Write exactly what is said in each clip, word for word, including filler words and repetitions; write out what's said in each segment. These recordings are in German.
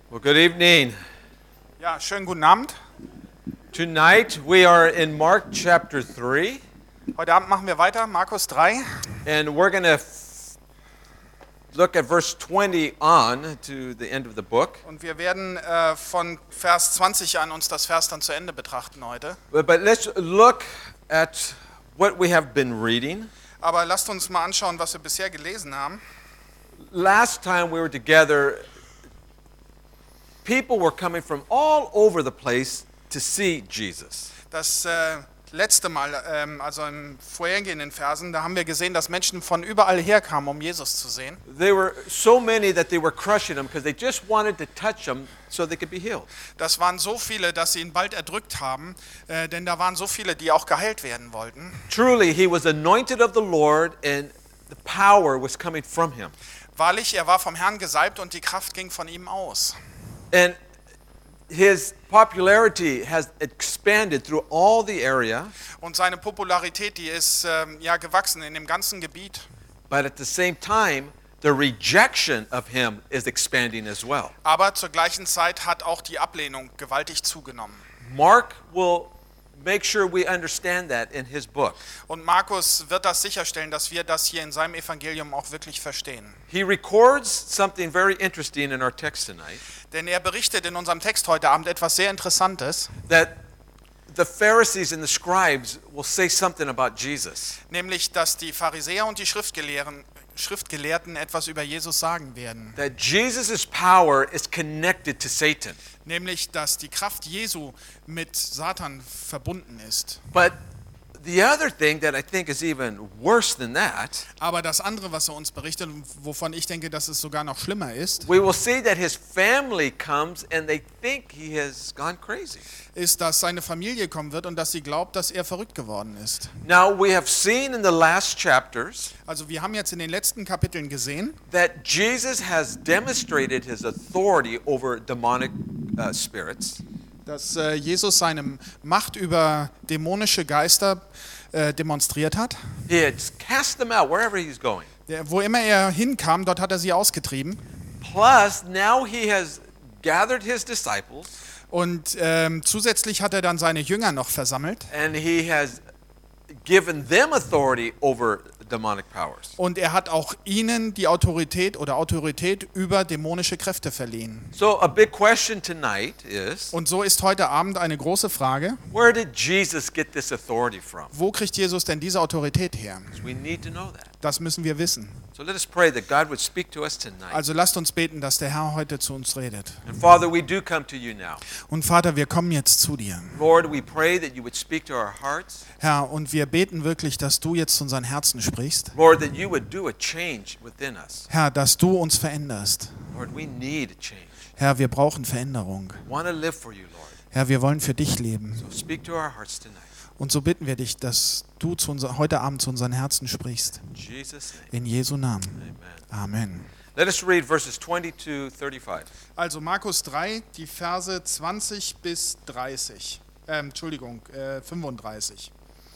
Well, good evening. Ja, schönen guten Abend. Tonight we are in Mark chapter three, Heute Abend machen wir weiter, Markus drei. and we're going to f- look at verse twenty on to the end of the book. Und wir werden äh, von Vers zwanzig an uns das Vers dann zu Ende betrachten heute. But, but let's look at what we have been reading. Aber lasst uns mal anschauen, was wir bisher gelesen haben. Last time we were together, people were coming from all over the place to see Jesus. Das äh, letzte Mal, ähm, also in vorhergehenden Versen, da haben wir gesehen, dass Menschen von überall herkamen, um Jesus zu sehen. There were so many that they were crushing him because they just wanted to touch him so they could be healed. Das waren so viele, dass sie ihn bald erdrückt haben, äh, denn da waren so viele, die auch geheilt werden wollten. Truly, he was anointed of the Lord, and the power was coming from him. Wahrlich, er war vom Herrn gesalbt und die Kraft ging von ihm aus. And his popularity has expanded through all the area, Und seine Popularität, die ist ähm, ja gewachsen in dem ganzen Gebiet. but at the same time, the rejection of him is expanding as well. Aber zur gleichen Zeit hat auch die Ablehnung gewaltig zugenommen. Mark will make sure we understand that in his book. Und Markus wird das sicherstellen, dass wir das hier in seinem Evangelium auch wirklich verstehen. He records something very interesting in our text tonight, Denn er berichtet in unserem Text heute Abend etwas sehr Interessantes, that the Pharisees and the scribes will say something about Jesus. nämlich, dass die Pharisäer und die Schriftgelehrten, Schriftgelehrten etwas über Jesus sagen werden. That Jesus' power is connected to Satan. Nämlich, dass die Kraft Jesu mit Satan verbunden ist. But the other thing that I think is even worse than that, Aber das andere, was er uns berichtet, und wovon ich denke, dass es sogar noch schlimmer ist, we will see that his family comes and they think he has gone crazy. ist, dass seine Familie kommen wird und dass sie glaubt, dass er verrückt geworden ist. Now, we have seen in the last chapters Also wir haben jetzt in den letzten Kapiteln gesehen, that Jesus has demonstrated his authority over demonic uh, spirits. dass äh, Jesus seine Macht über dämonische Geister äh, demonstriert hat. He had cast them out wherever he's going. Der, wo immer er hinkam, dort hat er sie ausgetrieben. Plus, now he has gathered his disciples Und ähm, zusätzlich hat er dann seine Jünger noch versammelt. and he has given them authority over demonic powers. Und er hat auch ihnen die Autorität oder Autorität über dämonische Kräfte verliehen. So a big question tonight is, Und so ist heute Abend eine große Frage, where did Jesus get this authority from? wo kriegt Jesus denn diese Autorität her? We need to know that. Das müssen wir wissen. So let us pray that God would speak to us tonight. Also lasst uns beten, dass der Herr heute zu uns redet. And Father, we do come to you now. Und Vater, wir kommen jetzt zu dir. Lord, we pray that you would speak to our hearts. Herr, und wir beten wirklich, dass du jetzt zu unseren Herzen sprichst. Lord, that you would do a change within us. Herr, dass du uns veränderst. Lord, we need a change. Herr, wir brauchen Veränderung. We want to live for you, Lord. Herr, wir wollen für dich leben. So speak to our hearts tonight. Und so bitten wir dich, dass du zu unser, heute Abend zu unseren Herzen sprichst. In Jesus' name, In Jesu Namen. amen. Amen. Let us read verses twenty to thirty-five. Also Markus drei, die Verse zwanzig bis dreißig. Ähm, Entschuldigung, äh, fünfunddreißig.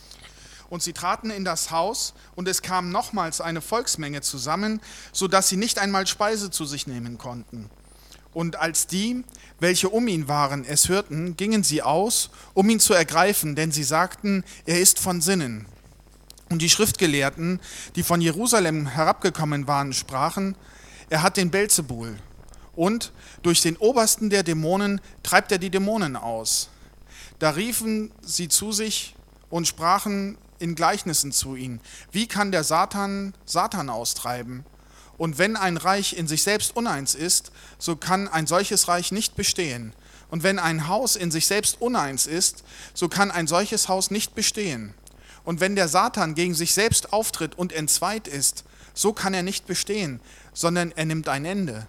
Und sie traten in das Haus, und es kam nochmals eine Volksmenge zusammen, so dass sie nicht einmal Speise zu sich nehmen konnten. Und als die, welche um ihn waren, es hörten, gingen sie aus, um ihn zu ergreifen, denn sie sagten, er ist von Sinnen. Und die Schriftgelehrten, die von Jerusalem herabgekommen waren, sprachen, er hat den Belzebul. Und durch den Obersten der Dämonen treibt er die Dämonen aus. Da riefen sie zu sich und sprachen in Gleichnissen zu ihm, wie kann der Satan Satan austreiben? Und wenn ein Reich in sich selbst uneins ist, so kann ein solches Reich nicht bestehen. Und wenn ein Haus in sich selbst uneins ist, so kann ein solches Haus nicht bestehen. Und wenn der Satan gegen sich selbst auftritt und entzweit ist, so kann er nicht bestehen, sondern er nimmt ein Ende.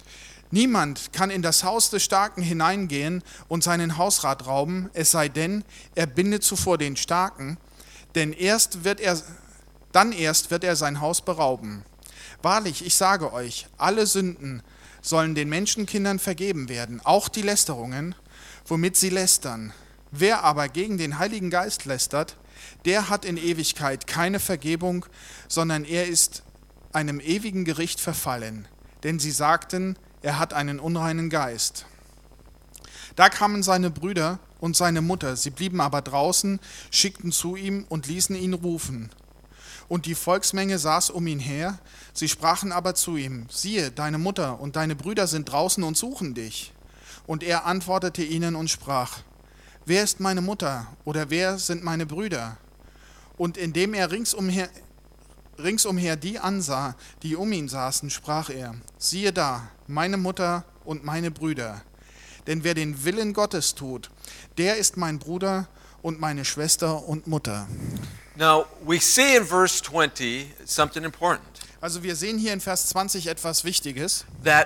Niemand kann in das Haus des Starken hineingehen und seinen Hausrat rauben, es sei denn, er bindet zuvor den Starken, denn erst wird er, dann erst wird er sein Haus berauben. Wahrlich, ich sage euch, alle Sünden sollen den Menschenkindern vergeben werden, auch die Lästerungen, womit sie lästern. Wer aber gegen den Heiligen Geist lästert, der hat in Ewigkeit keine Vergebung, sondern er ist einem ewigen Gericht verfallen. Denn sie sagten, er hat einen unreinen Geist. Da kamen seine Brüder und seine Mutter, sie blieben aber draußen, schickten zu ihm und ließen ihn rufen. Und die Volksmenge saß um ihn her, sie sprachen aber zu ihm, siehe, deine Mutter und deine Brüder sind draußen und suchen dich. Und er antwortete ihnen und sprach, wer ist meine Mutter oder wer sind meine Brüder? Und indem er ringsumher, ringsumher die ansah, die um ihn saßen, sprach er, siehe da, meine Mutter und meine Brüder. Denn wer den Willen Gottes tut, der ist mein Bruder und meine Schwester und Mutter. Now, we see in verse twenty something important. Also wir sehen hier in Vers zwanzig etwas Wichtiges. That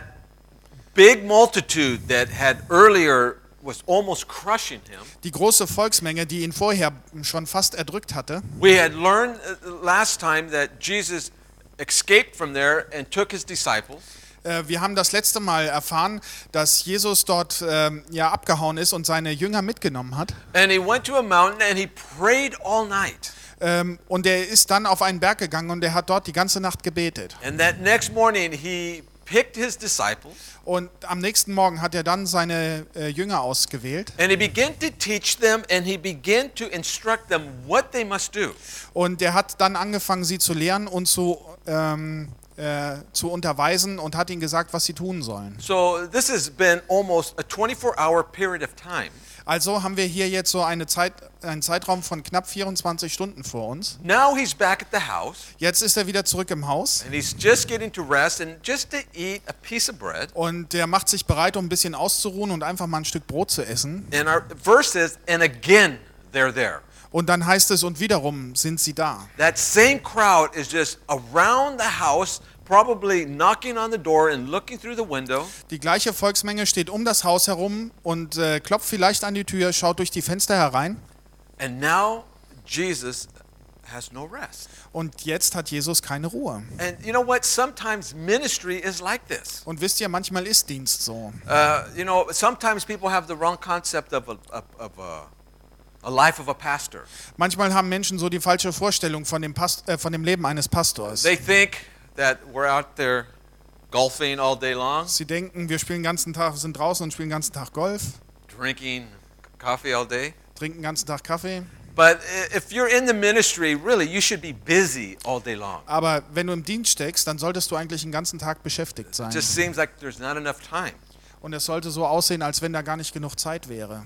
big multitude that had earlier was almost crushing him. Die große Volksmenge, die ihn vorher schon fast erdrückt hatte. We had learned uh, last time that Jesus escaped from there and took his disciples. Äh, wir haben das letzte Mal erfahren, dass Jesus dort ähm, ja abgehauen ist und seine Jünger mitgenommen hat. And he went to a mountain and he prayed all night. Ähm, und er ist dann auf einen Berg gegangen und er hat dort die ganze Nacht gebetet. And that next morning he picked his disciples. Und am nächsten Morgen hat er dann seine äh, Jünger ausgewählt. And he began to teach them and he began to instruct them what they must do. Und er hat dann angefangen, sie zu lehren und zu, ähm, äh, zu unterweisen und hat ihnen gesagt, was sie tun sollen. So this has been almost a twenty-four hour period of time. Also haben wir hier jetzt so eine Zeit, einen Zeitraum von knapp vierundzwanzig Stunden vor uns. Now he's back at the house Jetzt ist er wieder zurück im Haus and he's just getting to rest and just to eat a piece of bread. und er macht sich bereit, um ein bisschen auszuruhen und einfach mal ein Stück Brot zu essen. And our verse says, and again they're there. Und dann heißt es, und wiederum sind sie da. That same crowd is just around the house, probably knocking on the door and looking through the window. Die gleiche Volksmenge steht um das Haus herum und äh, klopft vielleicht an die Tür, schaut durch die Fenster herein. And now Jesus has no rest. Und jetzt hat Jesus keine Ruhe. And you know what? Sometimes ministry is like this. Und wisst ihr, manchmal ist Dienst so. Uh, you know, sometimes people have the wrong concept of a, of, of a, a life of a pastor. Manchmal haben Menschen so die falsche Vorstellung von dem, Past äh, von dem Leben eines Pastors. They think that we're out there golfing all day long, Sie denken, wir spielen den ganzen Tag, sind draußen und spielen den ganzen Tag Golf, drinking coffee all day. trinken den ganzen Tag Kaffee. But i- if you're in the ministry, really, you should be busy all day long. Aber wenn du im Dienst steckst, dann solltest du eigentlich den ganzen Tag beschäftigt sein. It just seems like there's not enough time. Und es sollte so aussehen, als wenn da gar nicht genug Zeit wäre.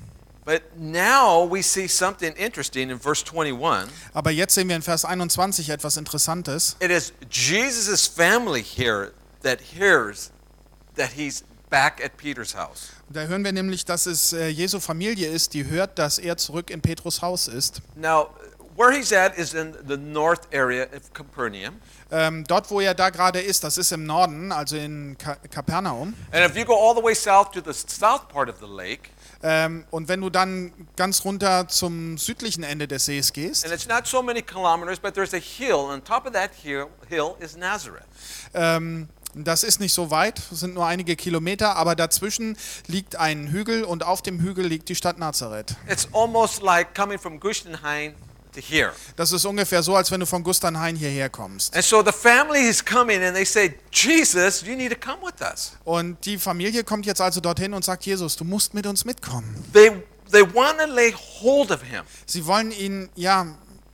But now we see something interesting in verse twenty-one. Aber jetzt sehen wir in Vers einundzwanzig etwas Interessantes. It is Jesus' family here that hears that he's back at Peter's house. Da hören wir nämlich, dass es äh, Jesu Familie ist, die hört, dass er zurück in Petrus Haus ist. Now, where he's at is in the north area of Capernaum. Ähm, dort, wo er da gerade ist, das ist im Norden, also in Ka Kapernaum. And if you go all the way south to the south part of the lake, Ähm, und wenn du dann ganz runter zum südlichen Ende des Sees gehst, and it's not so many kilometers, but there's a hill, and on top of that hill, hill is Nazareth. ähm, das ist nicht so weit, es sind nur einige Kilometer, aber dazwischen liegt ein Hügel und auf dem Hügel liegt die Stadt Nazareth. It's almost like coming from Gushenhain to here. Das ist ungefähr so, als wenn du von Gusternhain hierher kommst. And so the family is coming and they say, Jesus, you need to come with us. Und die Familie kommt jetzt also dorthin und sagt, Jesus, du musst mit uns mitkommen. They, they want to lay hold of him. Sie wollen ihn, ja,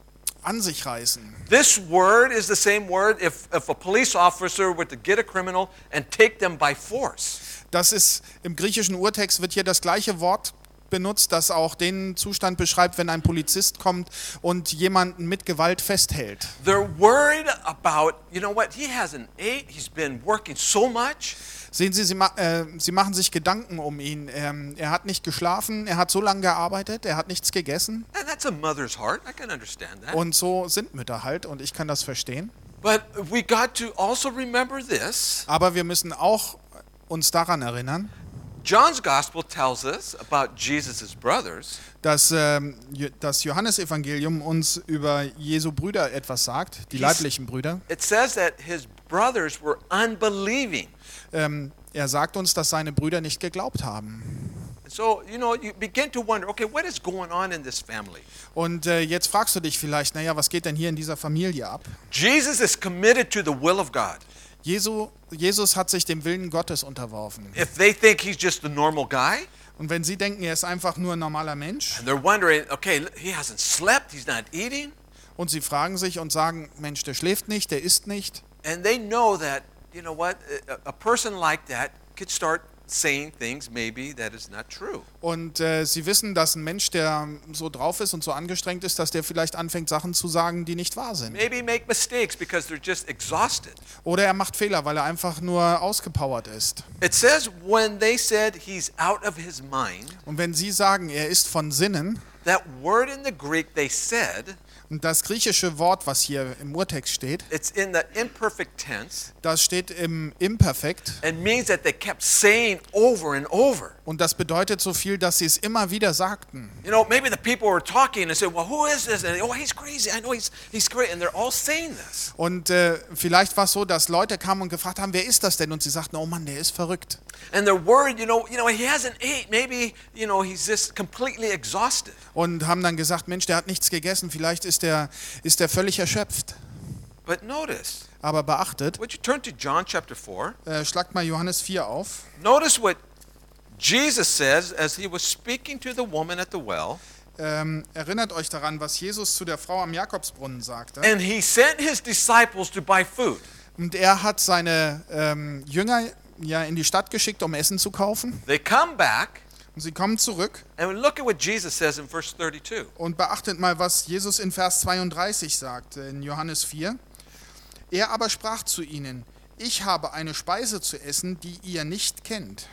an sich reißen. This word is the same word if, if a police officer were to get a criminal and take them by force. Das ist, im griechischen Urtext wird hier das gleiche Wort benutzt, das auch den Zustand beschreibt, wenn ein Polizist kommt und jemanden mit Gewalt festhält. They're worried about, you know what, he hasn't ate, he's been working so much. Sehen Sie, Sie, ma äh, Sie machen sich Gedanken um ihn. Ähm, er hat nicht geschlafen, er hat so lange gearbeitet, er hat nichts gegessen. And that's a mother's heart, I can understand that. Und so sind Mütter halt und ich kann das verstehen. But we got to also remember this. Aber wir müssen auch uns daran erinnern, John's gospel tells us about Jesus' brothers. dass ähm, Jo- das Johannesevangelium uns über Jesu Brüder etwas sagt, die He's- leiblichen Brüder. It says that his brothers were unbelieving. Ähm, er sagt uns, dass seine Brüder nicht geglaubt haben. So, you know, you begin to wonder, okay, what is going on in this family? Und äh, jetzt fragst du dich vielleicht, naja, was geht denn hier in dieser Familie ab? Jesus is committed to the will of God. Jesu, Jesus hat sich dem Willen Gottes unterworfen. If they think he's just a normal guy, Und wenn sie denken, er ist einfach nur ein normaler Mensch, and they're wondering, okay, he hasn't slept, he's not eating, und sie fragen sich und sagen, Mensch, der schläft nicht, der isst nicht, and they know that, you know what, a, a person like that could start saying things maybe that is not true. und äh, sie wissen, dass ein Mensch, der so drauf ist und so angestrengt ist, dass der vielleicht anfängt, Sachen zu sagen, die nicht wahr sind. Maybe make mistakes because they're just exhausted. Oder er macht Fehler, weil er einfach nur ausgepowert ist. It says when they said he's out of his mind, Und wenn sie sagen, er ist von Sinnen, that word in the Greek they said, und das griechische Wort, was hier im Urtext steht, it's in the imperfect tense das steht im Imperfekt and means that they kept saying over and over. und das bedeutet so viel, dass sie es immer wieder sagten. You know, maybe the people were talking and said, well, who is this? And, oh, he's crazy. I know he's, he's great. And they're all saying this. Und äh, vielleicht war es so, dass Leute kamen und gefragt haben, wer ist das denn? Und sie sagten, oh Mann, der ist verrückt. And they're worried, you know, you know, he hasn't ate. Maybe, you know, he's just completely exhausted. Und haben dann gesagt, Mensch, der hat nichts gegessen, vielleicht ist der, ist der völlig erschöpft. But notice, Aber beachtet, would you turn to John chapter four? äh, schlagt mal Johannes vier auf. Notice what Jesus says as he was speaking to the woman at the well. Ähm, erinnert euch daran, was Jesus zu der Frau am Jakobsbrunnen sagte. And he sent his disciples to buy food. Und er hat seine ähm, Jünger ja in die Stadt geschickt, um Essen zu kaufen. They come back, Und sie kommen zurück. and look at what Jesus says in verse thirty-two. Und beachtet mal, was Jesus in Vers zweiunddreißig sagt, in Johannes vier. Er aber sprach zu ihnen, ich habe eine Speise zu essen, die ihr nicht kennt.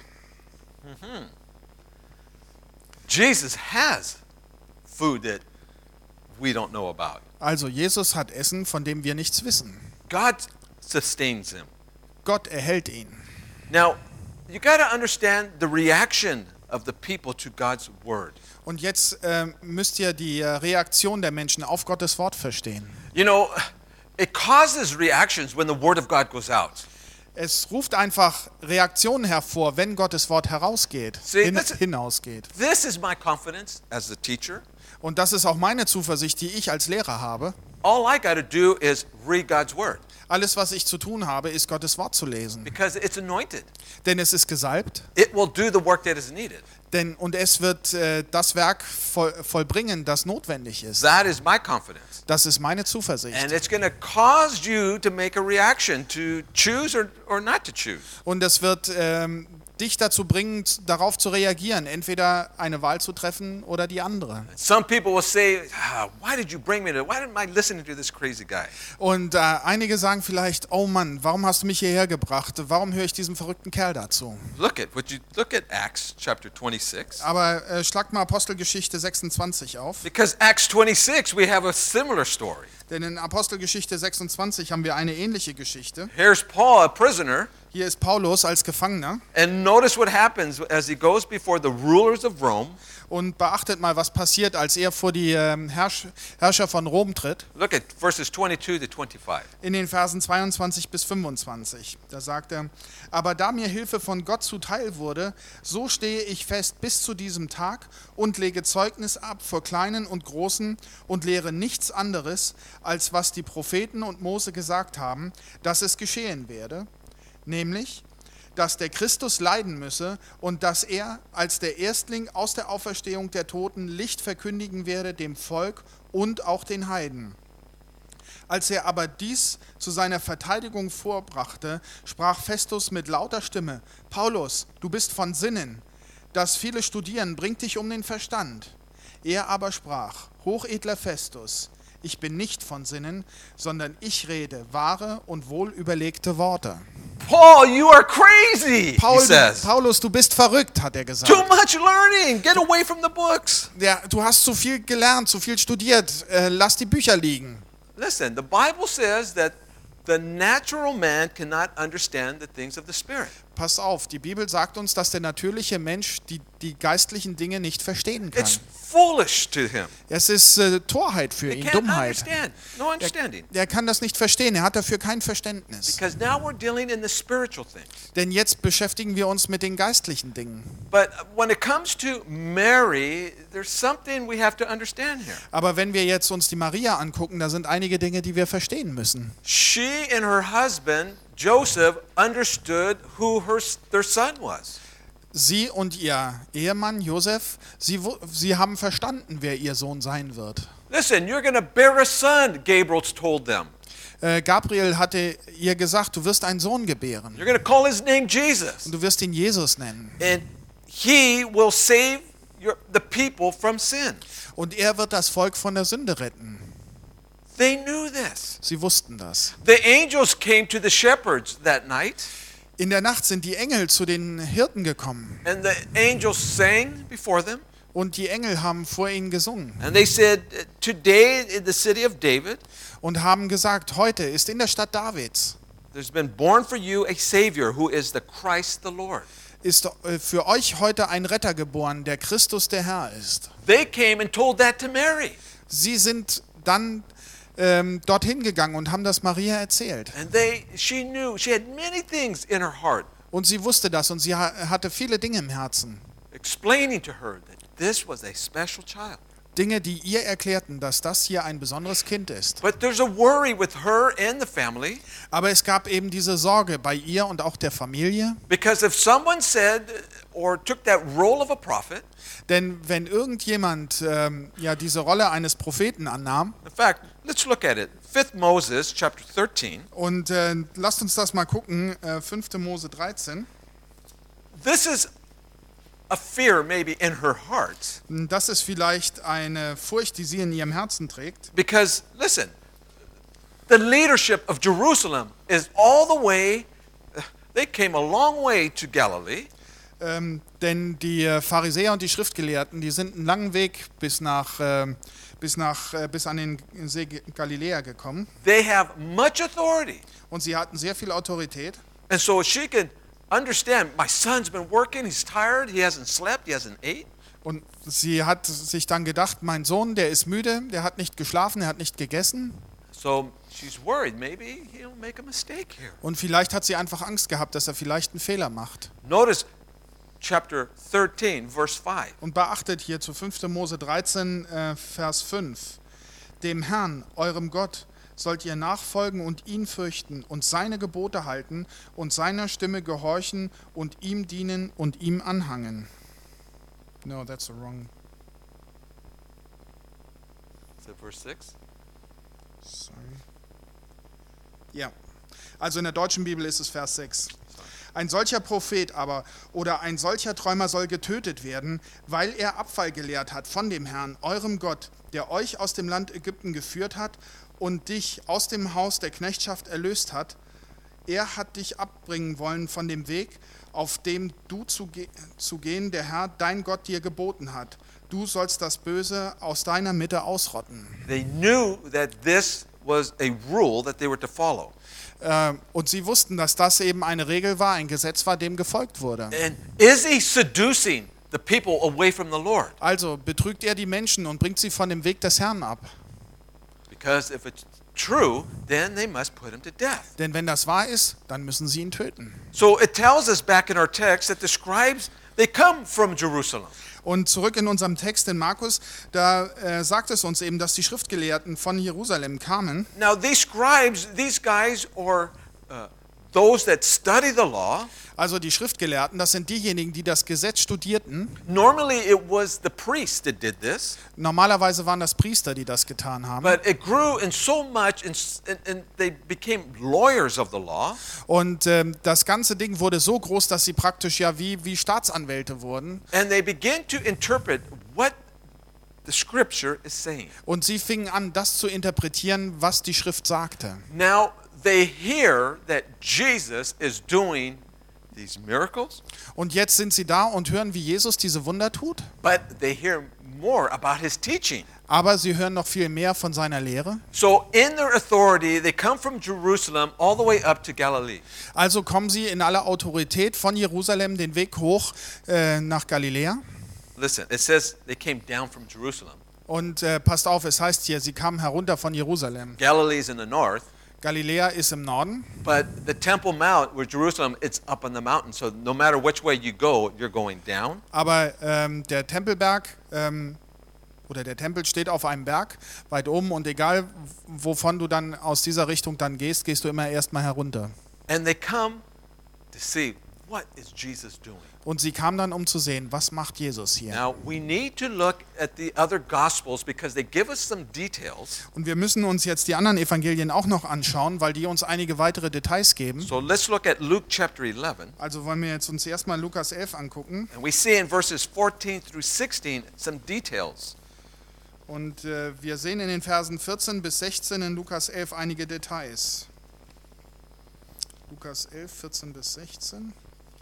Jesus has food that we don't know about. Also Jesus hat Essen, von dem wir nichts wissen. God sustains him. Gott erhält ihn. Now, you got to understand the reaction of the people to God's word. Und jetzt ähm, müsst ihr die äh, Reaktion der Menschen auf Gottes Wort verstehen. You know, it causes reactions when the word of God goes out. Es ruft einfach Reaktionen hervor, wenn Gottes Wort herausgeht, See, hin, that's- hinausgeht. This is my confidence as a teacher. Und das ist auch meine Zuversicht, die ich als Lehrer habe. All I got to do is read God's word Alles, was ich zu tun habe, ist Gottes Wort zu lesen. because it's anointed. Denn es ist gesalbt. It will do the work that is needed. Denn, und es wird äh, das Werk voll, vollbringen, das notwendig ist. That is my confidence. Das ist meine Zuversicht. And it's going to cause you to make a reaction to choose or, or not to choose. Und es wird ähm, dich dazu bringen, z- darauf zu reagieren, entweder eine Wahl zu treffen oder die andere. Some people will say, ah, why did you bring me to, why am I listening to this crazy guy? Und äh, einige sagen vielleicht, oh Mann, warum hast du mich hierher gebracht? Warum höre ich diesem verrückten Kerl dazu? Look at, would you look at Acts chapter twenty-six? Aber äh, schlag mal Apostelgeschichte sechsundzwanzig auf. Because Acts twenty-six, we have a similar story. Denn in Apostelgeschichte sechsundzwanzig haben wir eine ähnliche Geschichte. Here's Paul, a prisoner, Hier ist Paulus als Gefangener. and notice what happens as he goes before the rulers of Rome. Und beachtet mal, was passiert, als er vor die ähm, Herrsch Herrscher von Rom tritt. Look at verses twenty-two to twenty-five. In den Versen zweiundzwanzig bis fünfundzwanzig. Da sagt er, aber da mir Hilfe von Gott zuteil wurde, so stehe ich fest bis zu diesem Tag und lege Zeugnis ab vor Kleinen und Großen und lehre nichts anderes, als was die Propheten und Mose gesagt haben, dass es geschehen werde, nämlich, dass der Christus leiden müsse und dass er als der Erstling aus der Auferstehung der Toten Licht verkündigen werde dem Volk und auch den Heiden. Als er aber dies zu seiner Verteidigung vorbrachte, sprach Festus mit lauter Stimme, Paulus, du bist von Sinnen, das viele Studieren bringt dich um den Verstand. Er aber sprach, hochedler Festus, ich bin nicht von Sinnen, sondern ich rede wahre und wohlüberlegte Worte. Paul, you are crazy, Paul, he says. Paulus, du bist verrückt, hat er gesagt. Too much learning. Get away from the books. Ja, du hast zu viel gelernt, zu viel studiert, äh, lass die Bücher liegen. Listen, the Bible says that the natural man cannot understand the things of the Spirit. Pass auf, die Bibel sagt uns, dass der natürliche Mensch die, die geistlichen Dinge nicht verstehen kann. It's foolish to him. Es ist äh, Torheit für He ihn, can't Dummheit. understand. No understanding. Er kann das nicht verstehen, er hat dafür kein Verständnis. Because now we're dealing in the spiritual things. Denn jetzt beschäftigen wir uns mit den geistlichen Dingen. But when it comes to Mary, there's something we have to understand here. Aber wenn wir jetzt uns die Maria angucken, da sind einige Dinge, die wir verstehen müssen. She and her husband Joseph understood who her, their son was. Sie und ihr Ehemann Josef, sie, wu- sie haben verstanden, wer ihr Sohn sein wird. Listen, you're going to bear a son, Gabriel's told them. Äh, Gabriel hatte ihr gesagt, du wirst einen Sohn gebären You're going to call his name Jesus. und du wirst ihn Jesus nennen. And he will save your, the people from sin. Und er wird das Volk von der Sünde retten. They knew this. Sie wussten das. The angels came to the shepherds that night, In der Nacht sind die Engel zu den Hirten gekommen and the angels sang before them. und die Engel haben vor ihnen gesungen And they said, today in the city of David, und haben gesagt, heute ist in der Stadt Davids, there's been born for you a Savior who is the Christ the Lord. ist äh, für euch heute ein Retter geboren, der Christus der Herr ist. They came and told that to Mary. Sie sind dann ähm, dorthin gegangen und haben das Maria erzählt. And they, she knew, she had many things in her heart, Und sie wusste das und sie ha- hatte viele Dinge im Herzen. explaining to her that this was a special child. Dinge, die ihr erklärten, dass das hier ein besonderes Kind ist. But there's a worry with her and the family, Aber es gab eben diese Sorge bei ihr und auch der Familie. because if someone said or took that role of a prophet, Denn wenn irgendjemand ähm, ja diese Rolle eines Propheten annahm, in fact, let's look at it. Fifth Moses, chapter thirteen. und äh, lasst uns das mal gucken, äh, fünfte Mose dreizehn, This is a fear maybe in her heart, das ist vielleicht eine Furcht, die sie in ihrem Herzen trägt. because listen, the leadership of Jerusalem is all the way, they came a long way to Galilee, Ähm, denn die äh, Pharisäer und die Schriftgelehrten, die sind einen langen Weg bis nach, ähm, bis nach äh, bis an den See G- Galiläa gekommen they have much authority. und sie hatten sehr viel Autorität. And so she can understand, my son's been working, he's tired, he hasn't slept, he hasn't ate. Und sie hat sich dann gedacht, mein Sohn, der ist müde, der hat nicht geschlafen, er hat nicht gegessen. So she's worried, maybe he'll make a mistake here. Und vielleicht hat sie einfach Angst gehabt, dass er vielleicht einen Fehler macht. Notice chapter thirteen, verse five. Und beachtet hier zu fünfte Mose dreizehn, äh, Vers fünf. Dem Herrn, eurem Gott, sollt ihr nachfolgen und ihn fürchten und seine Gebote halten und seiner Stimme gehorchen und ihm dienen und ihm anhangen. No, that's the wrong. Is it verse six? Sorry. Ja, also in der deutschen Bibel ist es Vers sechs. Ein solcher Prophet aber oder ein solcher Träumer soll getötet werden, weil er Abfall gelehrt hat von dem Herrn, eurem Gott, der euch aus dem Land Ägypten geführt hat und dich aus dem Haus der Knechtschaft erlöst hat. Er hat dich abbringen wollen von dem Weg, auf dem du zu, ge- zu gehen, der Herr, dein Gott, dir geboten hat. Du sollst das Böse aus deiner Mitte ausrotten. They knew that this was a rule that they were to follow. Äh, Und sie wussten, dass das eben eine Regel war, ein Gesetz war, dem gefolgt wurde. And is he seducing the people away from the Lord? Also betrügt er die Menschen und bringt sie von dem Weg des Herrn ab. Because if it's true, then they must put him to death. Denn wenn das wahr ist, dann müssen sie ihn töten. So it tells us back in our text that the scribes, they come from Jerusalem. Und zurück in unserem Text in Markus, da äh, sagt es uns eben, dass die Schriftgelehrten von Jerusalem kamen. Now these scribes, these guys are uh, those that study the law. Also die Schriftgelehrten, das sind diejenigen, die das Gesetz studierten. Normally it was the priests that did this, Normalerweise waren das Priester, die das getan haben. but it grew in so much and, and, and they became lawyers of the law. Und ähm, das ganze Ding wurde so groß, dass sie praktisch ja wie, wie Staatsanwälte wurden. And they began to interpret what the scripture is saying. Und sie fingen an, das zu interpretieren, was die Schrift sagte. Now they hear that Jesus is doing these miracles, Und jetzt sind sie da und hören, wie Jesus diese Wunder tut. but they hear more about his teaching. Aber sie hören noch viel mehr von seiner Lehre. So in their authority, they come from Jerusalem all the way up to Galilee. Also kommen sie in aller Autorität von Jerusalem den Weg hoch äh, nach Galiläa. Listen, it says they came down from Jerusalem. Und äh, passt auf, es heißt hier, sie kamen herunter von Jerusalem. Galilee is in the north, Galiläa ist im Norden. but the Temple Mount, where Jerusalem, it's up on the mountain. So no matter which way you go, you're going down. Aber ähm, der Tempelberg ähm, oder der Tempel steht auf einem Berg weit oben und egal wovon du dann aus dieser Richtung dann gehst, gehst du immer erstmal herunter. And they come to see, what is Jesus doing? Und sie kamen dann, um zu sehen, was macht Jesus hier. Now, we need to look at the other Gospels because they give us some details. Und wir müssen uns jetzt die anderen Evangelien auch noch anschauen, weil die uns einige weitere Details geben. So let's look at Luke chapter eleven. Also wollen wir jetzt uns erstmal Lukas elf angucken. And we see in verses fourteen through sixteen some details. Und äh, wir sehen in den Versen vierzehn bis sechzehn in Lukas elf einige Details. Lukas elf, vierzehn bis sechzehn.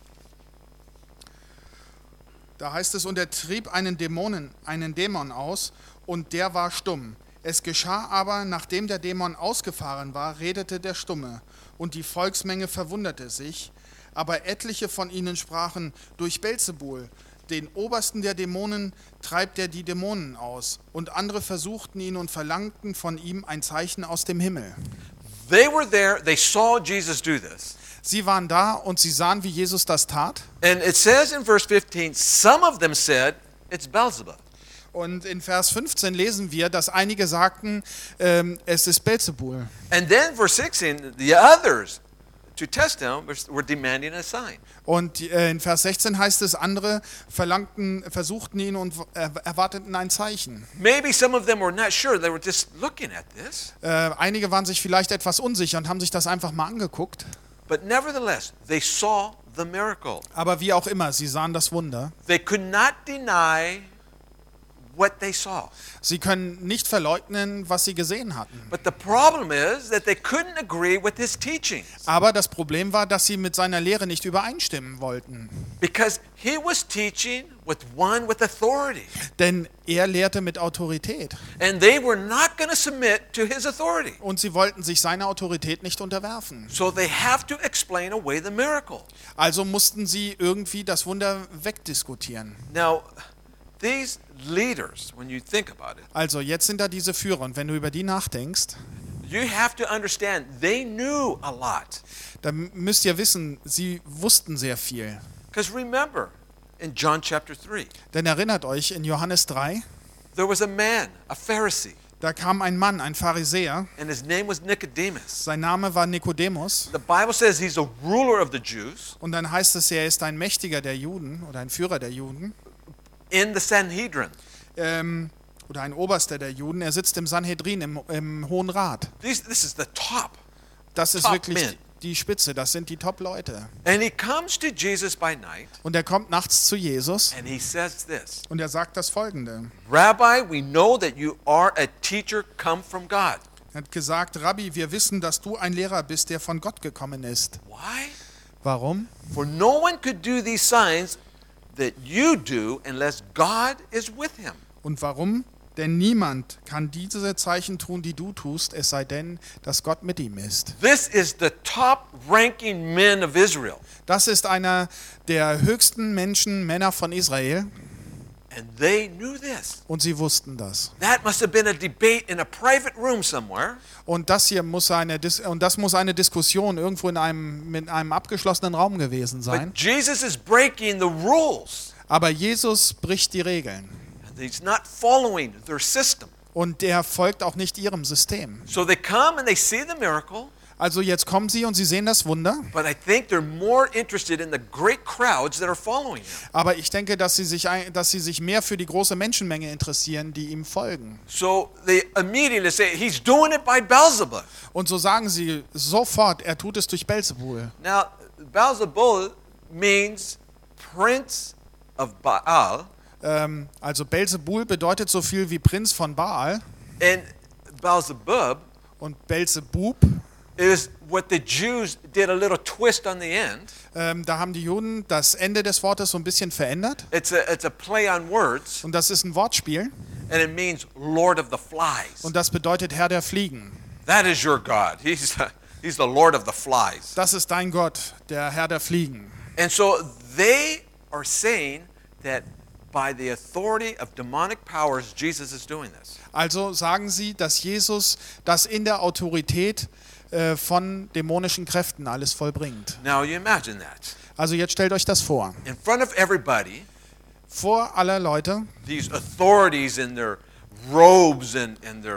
Da heißt es, und er trieb einen Dämonen, einen Dämon aus, und der war stumm. Es geschah aber, nachdem der Dämon ausgefahren war, redete der Stumme, und die Volksmenge verwunderte sich. Aber etliche von ihnen sprachen, durch Belzebul, den Obersten der Dämonen, treibt er die Dämonen aus. Und andere versuchten ihn und verlangten von ihm ein Zeichen aus dem Himmel. They were there, they saw Jesus do this. Sie waren da und sie sahen, wie Jesus das tat. And it says in verse fifteen, some of them said, it's Beelzebub. Und in Vers fünfzehn lesen wir, dass einige sagten, ähm, es ist Belzebul. And then verse sixteen, the others, to test him, were demanding a sign. Und äh, in Vers sechzehn heißt es, andere verlangten, versuchten ihn und äh, erwarteten ein Zeichen. Maybe some of them were not sure, they were just looking at this. Äh, einige waren sich vielleicht etwas unsicher und haben sich das einfach mal angeguckt. But nevertheless, they saw the miracle. Aber wie auch immer, sie sahen das Wunder. They could not deny what they saw. Sie können nicht verleugnen, was sie gesehen hatten. But the problem is that they couldn't agree with his teachings Aber das Problem war, dass sie mit seiner Lehre nicht übereinstimmen wollten. because he was teaching with one with authority. Denn er lehrte mit Autorität. And they were not going to submit to his authority. Und sie wollten sich seiner Autorität nicht unterwerfen. So they have to explain away the miracle. Also mussten sie irgendwie das Wunder wegdiskutieren. Now, these leaders, when you think about it, Also jetzt sind da diese Führer und wenn du über die nachdenkst, you have to understand they knew a lot. dann müsst ihr wissen, sie wussten sehr viel. Because remember, in John chapter three, Denn erinnert euch, in Johannes drei, there was a man, a Pharisee, da kam ein Mann, ein Pharisäer, and his name was Nicodemus. sein Name war Nikodemus. The Bible says he's a ruler of the Jews Und dann heißt es, er ist ein Mächtiger der Juden oder ein Führer der Juden in the Sanhedrin. ähm, oder ein Oberster der Juden. Er sitzt im Sanhedrin, im, im Hohen Rat. These, this is the top. Das ist Top wirklich men. die Spitze, das sind die Top-Leute. And he comes to Jesus by night, Und er kommt nachts zu Jesus and he says this, und er sagt das Folgende. Rabbi, we know that you are a teacher come from God. Er hat gesagt, Rabbi, wir wissen, dass du ein Lehrer bist, der von Gott gekommen ist. Why? Warum? For no one could do these signs that you do unless God is with him. Und warum? Denn niemand kann diese Zeichen tun, die du tust, es sei denn, dass Gott mit ihm ist. This is the top-ranking men of Israel. Das ist einer der höchsten Menschen, Männer von Israel. And they knew this. Und sie wussten das. That must have been a debate in a private room somewhere. Und das hier muss eine Dis- und das muss eine Diskussion irgendwo in einem mit einem abgeschlossenen Raum gewesen sein. But Jesus is breaking the rules. Aber Jesus bricht die Regeln And he's not following their system. und er folgt auch nicht ihrem System. So they come and they see the miracle, Also jetzt kommen sie und sie sehen das Wunder, but I think they're more interested in the great crowds that are following him. aber ich denke, dass sie sich ein- dass sie sich mehr für die große Menschenmenge interessieren, die ihm folgen. So they immediately say, he's doing it by Beelzebub. Und so sagen sie sofort, er tut es durch Belzebul. Now, Beelzebul means prince of Baal, Ähm, also Belzebul bedeutet so viel wie Prinz von Baal and Beelzebub und Belzebub, is what the Jews did a little twist on the end. ähm, da haben die Juden das Ende des Wortes so ein bisschen verändert. It's a, it's a play on words, Und das ist ein Wortspiel and it means Lord of the Flies. und das bedeutet Herr der Fliegen. That is your God. He's, he's the Lord of the Flies. Das ist dein Gott, der Herr der Fliegen. And so they are saying that by the authority of demonic powers, Jesus is doing this. Also sagen sie, dass Jesus das in der Autorität äh, von dämonischen Kräften alles vollbringt. Now you imagine that. Also jetzt stellt euch das vor. In front of everybody, Vor aller Leute, these authorities in their robes and, and their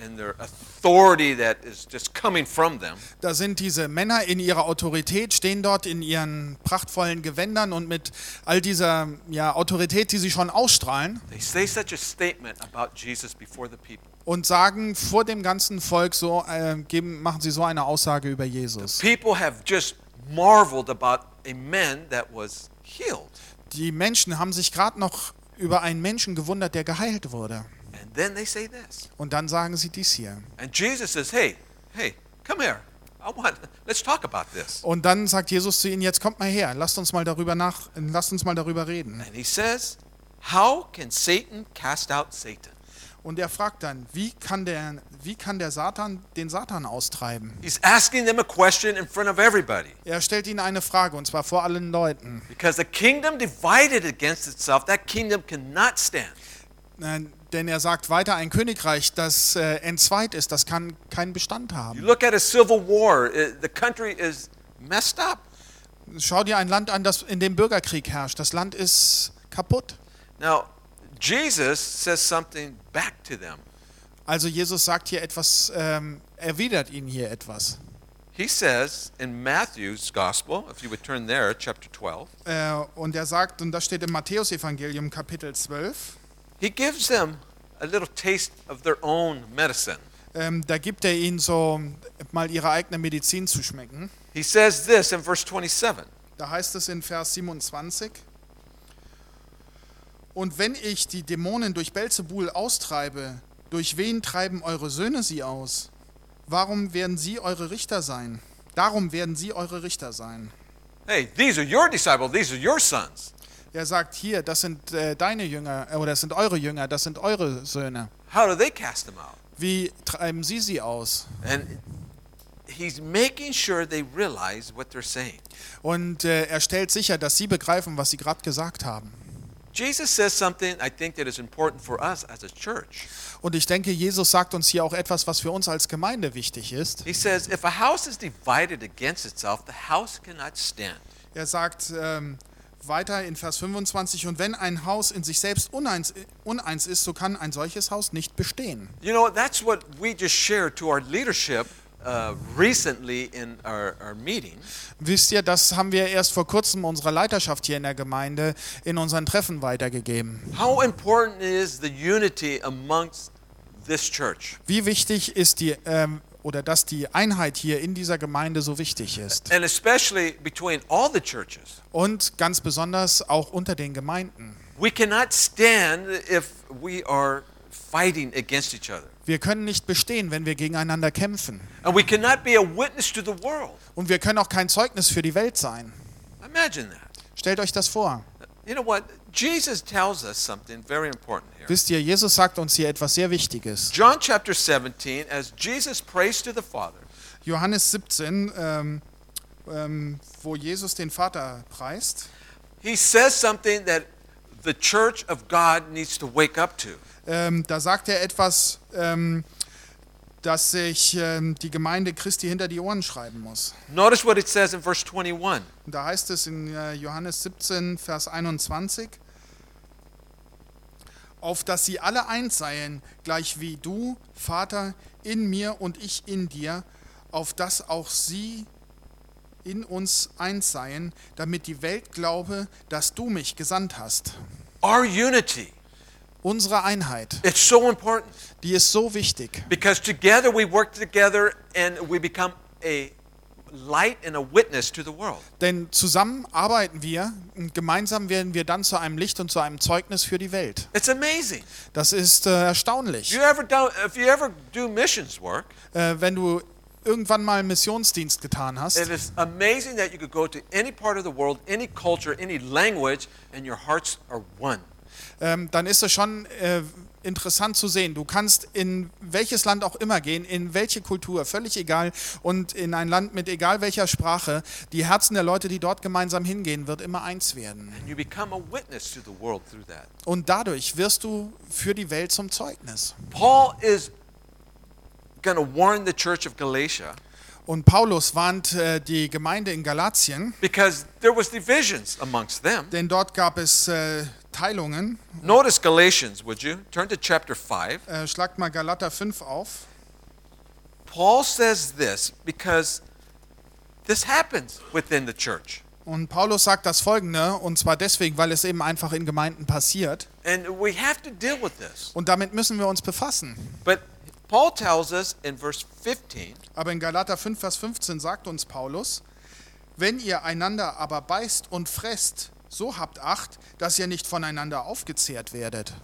and their authority that is just coming from them. Da sind diese Männer in ihrer Autorität, stehen dort in ihren prachtvollen Gewändern und mit all dieser ja, Autorität, die sie schon ausstrahlen, They say such a statement about Jesus before the people. und sagen vor dem ganzen Volk so, äh, geben, machen sie so eine Aussage über Jesus. People have just marveled about a man that was healed. Die Menschen haben sich gerade noch über einen Menschen gewundert, der geheilt wurde. And then they say this. Und dann sagen sie dies hier. And Jesus says, hey, hey, come here. I want, let's talk about this. Und dann sagt Jesus zu ihnen, jetzt kommt mal her, lasst uns mal darüber nach, lasst uns mal darüber reden. And he says, how can Satan cast out Satan? Und er fragt dann, wie kann der, wie kann der Satan den Satan austreiben? He's asking them a question in front of everybody. Er stellt ihnen eine Frage, und zwar vor allen Leuten. Because the kingdom divided against itself, that kingdom cannot stand. Äh, denn er sagt weiter, ein Königreich, das äh, entzweit ist, das kann keinen Bestand You haben. look at a civil war, uh, the country is messed up. Schau dir ein Land an, das in dem Bürgerkrieg herrscht. Das Land ist kaputt. Now, Jesus says something back to them. Also Jesus sagt hier etwas, ähm, erwidert ihnen hier etwas. He says in Matthew's gospel, if you would turn there, chapter twelve, Äh, und er sagt, und das steht im Matthäusevangelium Kapitel zwölf, he gives them a little taste of their own medicine. ähm, da gibt er ihnen so mal ihre eigene Medizin zu schmecken. He says this in verse twenty-seven. Da heißt es in Vers siebenundzwanzig, und wenn ich die Dämonen durch Belzebul austreibe, durch wen treiben eure Söhne sie aus? Warum werden sie eure Richter sein? Darum werden sie eure Richter sein. Hey, these are your disciples, these are your sons. Er sagt hier, das sind äh, deine Jünger, äh, oder das sind eure Jünger, das sind eure Söhne. How do they cast them out? Wie treiben sie sie aus? And he's making sure they realize what they're saying. Und äh, er stellt sicher, dass sie begreifen, was sie gerade gesagt haben. Jesus says something I think that is important for us as a church. Und ich denke, Jesus sagt uns hier auch etwas, was für uns als Gemeinde wichtig ist. He says, if a house is divided against itself, the house cannot stand. Er sagt ähm, weiter in Vers fünfundzwanzig, und wenn ein Haus in sich selbst uneins, uneins ist, so kann ein solches Haus nicht bestehen. You know, that's what we just shared to our leadership uh, recently in our, our meeting. Wisst ihr, das haben wir erst vor kurzem unserer Leiterschaft hier in der Gemeinde in unseren Treffen weitergegeben. How important is the unity amongst this church? Wie wichtig ist die, ähm, oder dass die Einheit hier in dieser Gemeinde so wichtig ist. And especially between all the churches. Und ganz besonders auch unter den Gemeinden. We cannot stand if we are fighting against each other. Wir können nicht bestehen, wenn wir gegeneinander kämpfen. And we cannot be a witness to the world. Und wir können auch kein Zeugnis für die Welt sein. Imagine that. Stellt euch das vor. You know what? Jesus tells us something very important here. Wisst ihr, Jesus sagt uns hier etwas sehr Wichtiges. John chapter seventeen, as Jesus prays to the Father, Johannes siebzehn, ähm, ähm, wo Jesus den Vater preist, he says something that the church of God needs to wake up to. ähm, da sagt er etwas, ähm, dass sich ähm, die Gemeinde Christi hinter die Ohren schreiben muss. Notice what it says in verse twenty-one. Und da heißt es in äh, Johannes siebzehn, Vers einundzwanzig, auf dass sie alle eins seien, gleich wie du, Vater, in mir und ich in dir, auf dass auch sie in uns eins seien, damit die Welt glaube, dass du mich gesandt hast. Our unity, Unsere Einheit, it's so important die ist so wichtig, because together we work together and we become a light and a witness to the world. denn zusammen arbeiten wir und gemeinsam werden wir dann zu einem Licht und zu einem Zeugnis für die Welt. It's amazing. Das ist äh, erstaunlich. You ever do, if you ever do missions work, Äh, wenn du irgendwann mal einen Missionsdienst getan hast, it is amazing that you could go to any part of the world, any culture, any language, and your hearts are one. ähm, dann ist es schon äh, interessant zu sehen. Du kannst in welches Land auch immer gehen, in welche Kultur, völlig egal, und in ein Land mit egal welcher Sprache, die Herzen der Leute, die dort gemeinsam hingehen, wird immer eins werden. And you become a witness to the world through that. Und dadurch wirst du für die Welt zum Zeugnis. Paul is going to warn the church of Galatia Und Paulus warnt äh, die Gemeinde in Galatien, because there was divisions amongst them. denn dort gab es äh, Teilungen. Notice Galatians, would you? Turn to chapter five. Äh, schlagt mal Galater fünf auf. Paul says this because this happens within the church. Und Paulus sagt das Folgende, und zwar deswegen, weil es eben einfach in Gemeinden passiert. And we have to deal with this. Und damit müssen wir uns befassen. But Paul tells us in verse fifteen, Aber in Galater fünf, Vers fünfzehn sagt uns Paulus, wenn ihr einander aber beißt und fresst, so habt Acht, dass ihr nicht voneinander aufgezehrt werdet.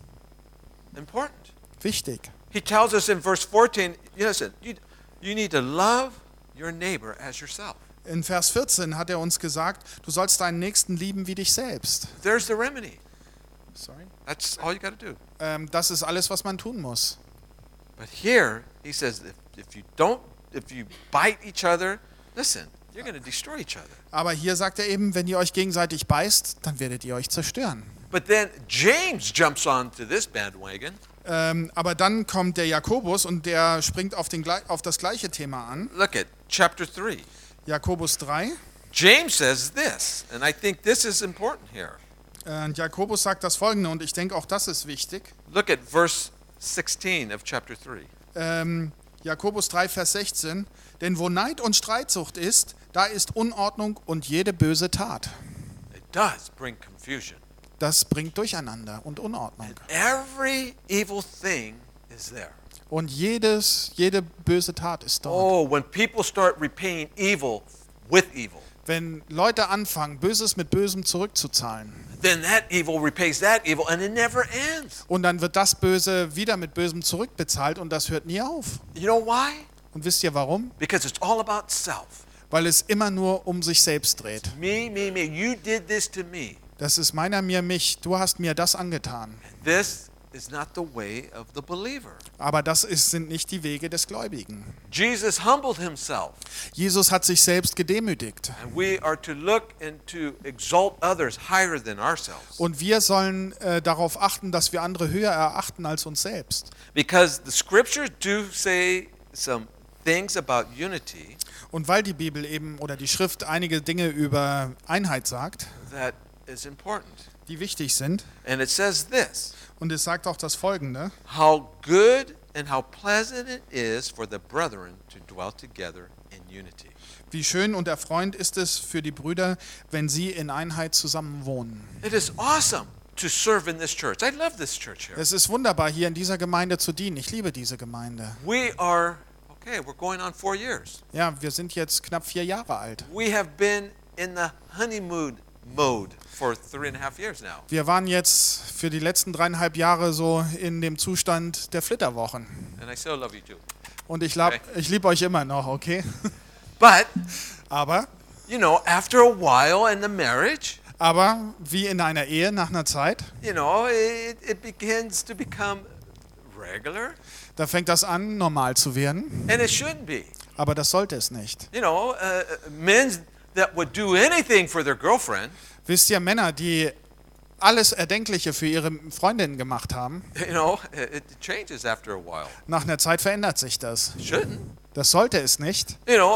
important. Wichtig. He tells us in verse fourteen, listen, you, you need to love your neighbor as yourself. In Vers vierzehn hat er uns gesagt, du sollst deinen Nächsten lieben wie dich selbst. There's the remedy. Sorry. That's all you got to do. Ähm, das ist alles, was man tun muss. But here he says, if, if you don't, if you bite each other, listen, you're going to destroy each other. Aber hier sagt er eben, wenn ihr euch gegenseitig beißt, dann werdet ihr euch zerstören. But then James jumps onto this bandwagon. Ähm, aber dann kommt der Jakobus und der springt auf, den, auf das gleiche Thema an. Look at chapter three. Jakobus drei. James says this, and I think this is important here. Äh, Jakobus sagt das Folgende, und ich denke, auch das ist wichtig. Look at verse sixteen of chapter three. Ähm, Jakobus drei, Vers sechzehn. Denn wo Neid und Streitsucht ist, da ist Unordnung und jede böse Tat. It does bring confusion. Das bringt Durcheinander und Unordnung. Every evil thing is there. Und jedes, jede böse Tat ist dort. Oh, when people start repaying evil with evil, Wenn Leute anfangen, Böses mit Bösem zurückzuzahlen, then that evil repays that evil and it never ends. und dann wird das Böse wieder mit Bösem zurückbezahlt und das hört nie auf. You know why? Und wisst ihr warum? Because it's all about self. Weil es immer nur um sich selbst dreht. Me, me, me. You did this to me. Das ist meiner, mir, mich. Du hast mir das angetan. This is not the way of the believer. Aber das ist, sind nicht die Wege des Gläubigen. Jesus humbled himself, Jesus hat sich selbst gedemütigt. and we are to look and to exalt others higher than ourselves. Und wir sollen äh, darauf achten, dass wir andere höher erachten als uns selbst. Because the scriptures do say some things about unity Und weil die Bibel eben oder die Schrift einige Dinge über Einheit sagt, that is important. die wichtig sind, And it says this, und es sagt auch das Folgende: how good and how pleasant it is for the brethren to dwell together in unity. Wie schön und erfreuend ist es für die Brüder, wenn sie in Einheit zusammen wohnen. It is awesome to serve in this church. I love this church here. Es ist wunderbar, hier in dieser Gemeinde zu dienen. Ich liebe diese Gemeinde. We are, okay, we're going on four years. Ja, wir sind jetzt knapp vier Jahre alt. We have been in the honeymoon mode for three and a half years now. Wir waren jetzt für die letzten dreieinhalb Jahre so in dem Zustand der Flitterwochen. And I still love you too. Und ich, lab, ich liebe euch immer noch, okay? But, Aber, you know, after a while in the marriage, aber wie in einer Ehe nach einer Zeit, you know, it, it begins to become regular, da fängt das an, normal zu werden. and it shouldn't be. Aber das sollte es nicht. You know, uh, men that would do anything for their girlfriend, Wisst ihr, Männer, die alles Erdenkliche für ihre Freundinnen gemacht haben, you know, it, it changes after a while. nach einer Zeit verändert sich das. Shouldn't. Das sollte es nicht. You know,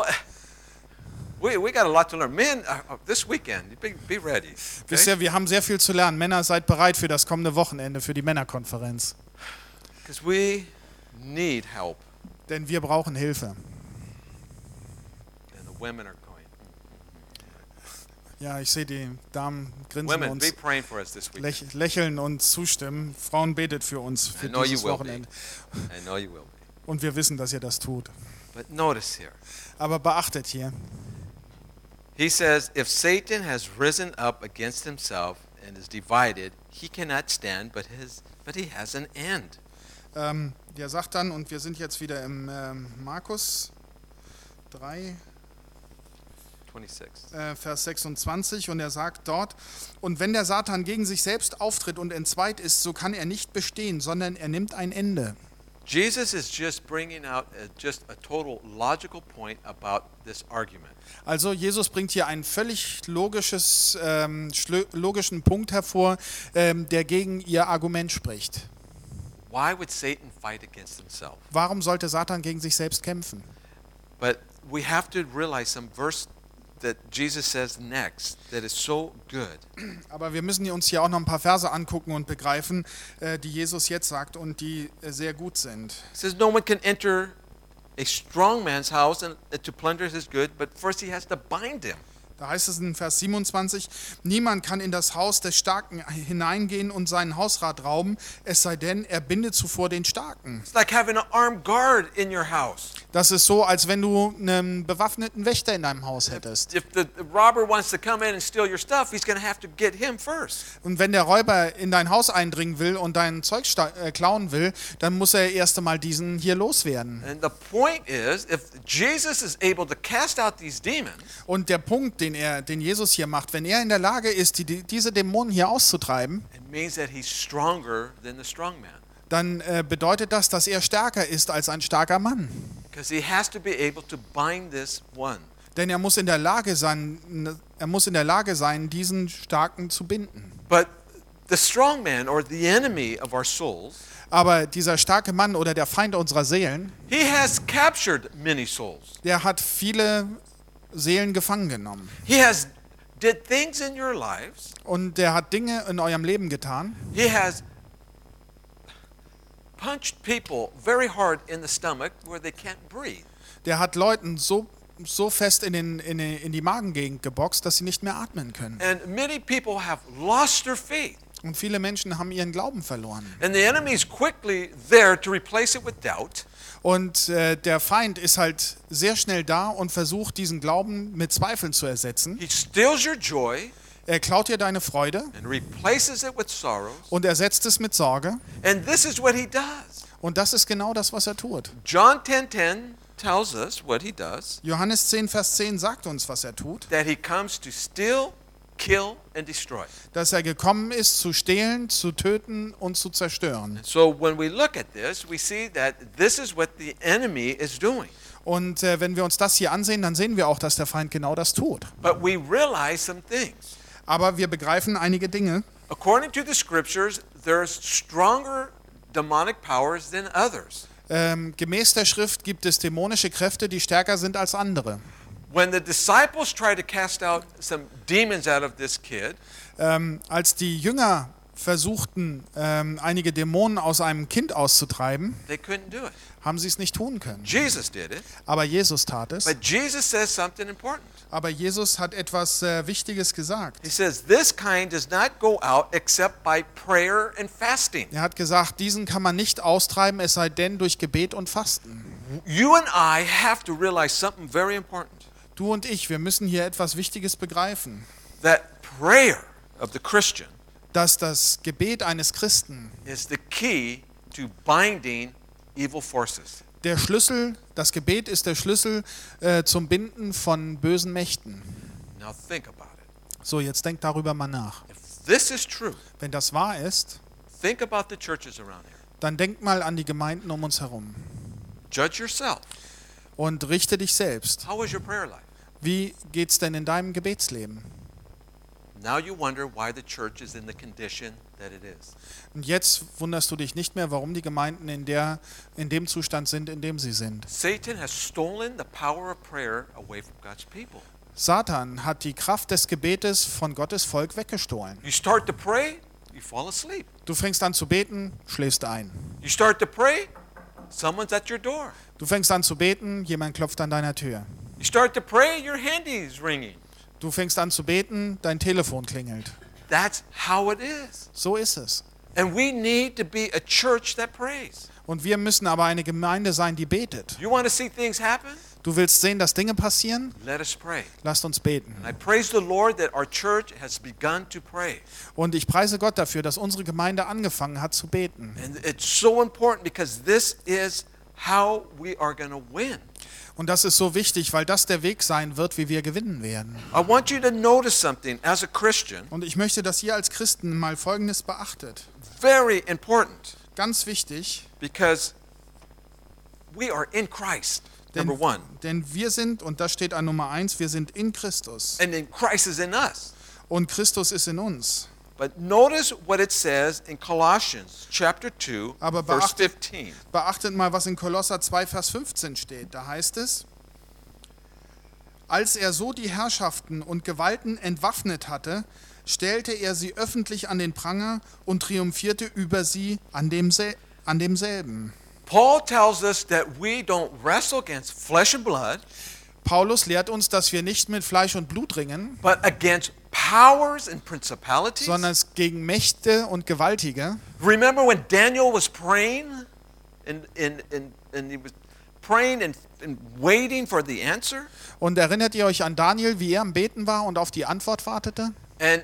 we, we got a lot to learn. Men, uh, this weekend, be, be ready. Wisst Okay? ihr, wir haben sehr viel zu lernen. Männer, seid bereit für das kommende Wochenende, für die Männerkonferenz. Because we need help. Denn wir brauchen Hilfe. And the women are going. Ja, ich sehe die Damen grinsen Women, be uns, praying for us this weekend. läch lächeln und zustimmen. Frauen, betet für uns für I know you dieses will be. Wochenende. I know you will be. Und wir wissen, dass ihr das tut. But notice here. Aber beachtet hier, He says, if Satan has risen up against himself and is divided, he cannot stand, but his but he has an end. ähm, der sagt dann, und wir sind jetzt wieder im ähm, Markus drei, twenty-six. äh, Vers sechsundzwanzig, und er sagt dort, und wenn der Satan gegen sich selbst auftritt und entzweit ist, so kann er nicht bestehen, sondern er nimmt ein Ende. Jesus is just bringing out a, just a total logical point about this argument. Also Jesus bringt hier einen völlig logisches, ähm, logischen Punkt hervor, ähm, der gegen ihr Argument spricht. Why would Satan fight against himself? Warum sollte Satan gegen sich selbst kämpfen? But we have to realize some verse that Jesus says next that is so good. Aber wir müssen uns hier auch noch ein paar Verse angucken und begreifen, äh, die Jesus jetzt sagt und die äh, sehr gut sind. It says no one can enter a strong man's house and to plunder his good, but first he has to bind him. Da heißt es in Vers siebenundzwanzig, niemand kann in das Haus des Starken hineingehen und seinen Hausrat rauben, es sei denn, er bindet zuvor den Starken. It's like having an armed guard in your house. Das ist so, als wenn du einen bewaffneten Wächter in deinem Haus hättest. If the robber wants to come in and steal your stuff, he's going to have to get him first. Und wenn der Räuber in dein Haus eindringen will und dein Zeug sta- äh, klauen will, dann muss er erst einmal diesen hier loswerden. And the point is, if Jesus is able to cast out these demons, Und der Punkt, den er, den Jesus hier macht, wenn er in der Lage ist, die, die, diese Dämonen hier auszutreiben, it means that he's stronger than the strong man. dann äh, bedeutet das, dass er stärker ist als ein starker Mann. Because he has to be able to bind this one. Denn er muss in der Lage sein, er muss in der Lage sein, diesen Starken zu binden. But the strong man, or the enemy of our souls, Aber dieser starke Mann oder der Feind unserer Seelen, he has captured many souls. der hat viele Seelen gefangen genommen. He has did things in your lives. Und der hat Dinge in eurem Leben getan. He has punched people very hard in the stomach where they can't breathe. Der hat Leuten so, so fest in, den, in, den, in die Magengegend geboxt, dass sie nicht mehr atmen können. And many people have lost their faith. Und viele Menschen haben ihren Glauben verloren. And the enemy is quickly there to replace it with doubt. Und äh, der Feind ist halt sehr schnell da und versucht, diesen Glauben mit Zweifeln zu ersetzen. He steals your joy Er klaut dir deine Freude and replaces it with sorrows. und ersetzt es mit Sorge. And this is what he does. Und das ist genau das, was er tut. John ten ten tells us what he does, Johannes zehn, Vers zehn sagt uns, was er tut. that he comes to steal, kill, and destroy. Dass er gekommen ist, zu stehlen, zu töten und zu zerstören. So when we look at this, we see that this is what the enemy is doing. Und äh, wenn wir uns das hier ansehen, dann sehen wir auch, dass der Feind genau das tut. But we realize some things. Aber wir begreifen einige Dinge. According to the scriptures, there's stronger demonic powers than others. Ähm, gemäß der Schrift gibt es dämonische Kräfte, die stärker sind als andere. When the disciples tried to cast out some demons out of this kid, Ähm, als die Jünger versuchten, ähm, einige Dämonen aus einem Kind auszutreiben, they couldn't do it. haben sie es nicht tun können. Jesus did it. Aber Jesus tat es. But Jesus says something important. Aber Jesus hat etwas äh, Wichtiges gesagt. He says, this kind does not go out except by prayer and fasting. Er hat gesagt, diesen kann man nicht austreiben, es sei denn durch Gebet und Fasten. You and I have to realize something very important. Du und ich, wir müssen hier etwas Wichtiges begreifen. That prayer of the Christian Dass das Gebet eines Christen is the key to binding evil forces. der Schlüssel, das Gebet ist der Schlüssel äh, zum Binden von bösen Mächten. Now think about it. So, jetzt denkt darüber mal nach. If this is true, Wenn das wahr ist, think about the churches around here. dann denk mal an die Gemeinden um uns herum Judge yourself. und richte dich selbst. How is your prayer life? Wie geht's denn in deinem Gebetsleben? Now you wonder why the church is in the condition that it is. Und jetzt wunderst du dich nicht mehr, warum die Gemeinden in, der, in dem Zustand sind, in dem sie sind. Satan has stolen the power of prayer away from God's people. Satan hat die Kraft des Gebetes von Gottes Volk weggestohlen. You start to pray, you fall asleep. Du fängst an zu beten, schläfst ein. You start to pray, someone's at your door. Du fängst an zu beten, jemand klopft an deiner Tür. You start to pray, your handy's ringing. Du fängst an zu beten, dein Telefon klingelt. That's how it is. So ist es. And we need to be a church that prays. Und wir müssen aber eine Gemeinde sein, die betet. You want to see things happen? Du willst sehen, dass Dinge passieren? Let us pray. Lasst uns beten. And I praise the Lord that our church has begun to pray. Und ich preise Gott dafür, dass unsere Gemeinde angefangen hat zu beten. And it's so important because this is how we are going to win. Und das ist so wichtig, weil das der Weg sein wird, wie wir gewinnen werden. I want you to notice something as a Christian, Und ich möchte, dass ihr als Christen mal Folgendes beachtet. very important, Ganz wichtig, because we are in Christ, denn, number one. denn wir sind, und das steht an Nummer eins, wir sind in Christus. And then Christ is in us. Und Christus ist in uns. But notice what it says in Colossians chapter two, Aber verse beachtet, fifteen. beachtet mal, was in Kolosser zwei, Vers fünfzehn steht. Da heißt es, als er so die Herrschaften und Gewalten entwaffnet hatte, stellte er sie öffentlich an den Pranger und triumphierte über sie an, demsel an demselben. Paul tells us that we don't wrestle against flesh and blood, Paulus lehrt uns, dass wir nicht mit Fleisch und Blut ringen, but against powers and principalities. sondern es gegen Mächte und Gewaltige. Remember when Daniel was praying and, and, and, and he was praying and, and waiting for the answer? Und erinnert ihr euch an Daniel, wie er am Beten war und auf die Antwort wartete? And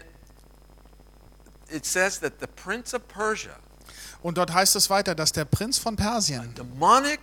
it says that the prince of Persia, Und dort heißt es weiter, dass der Prinz von a Persien, demonic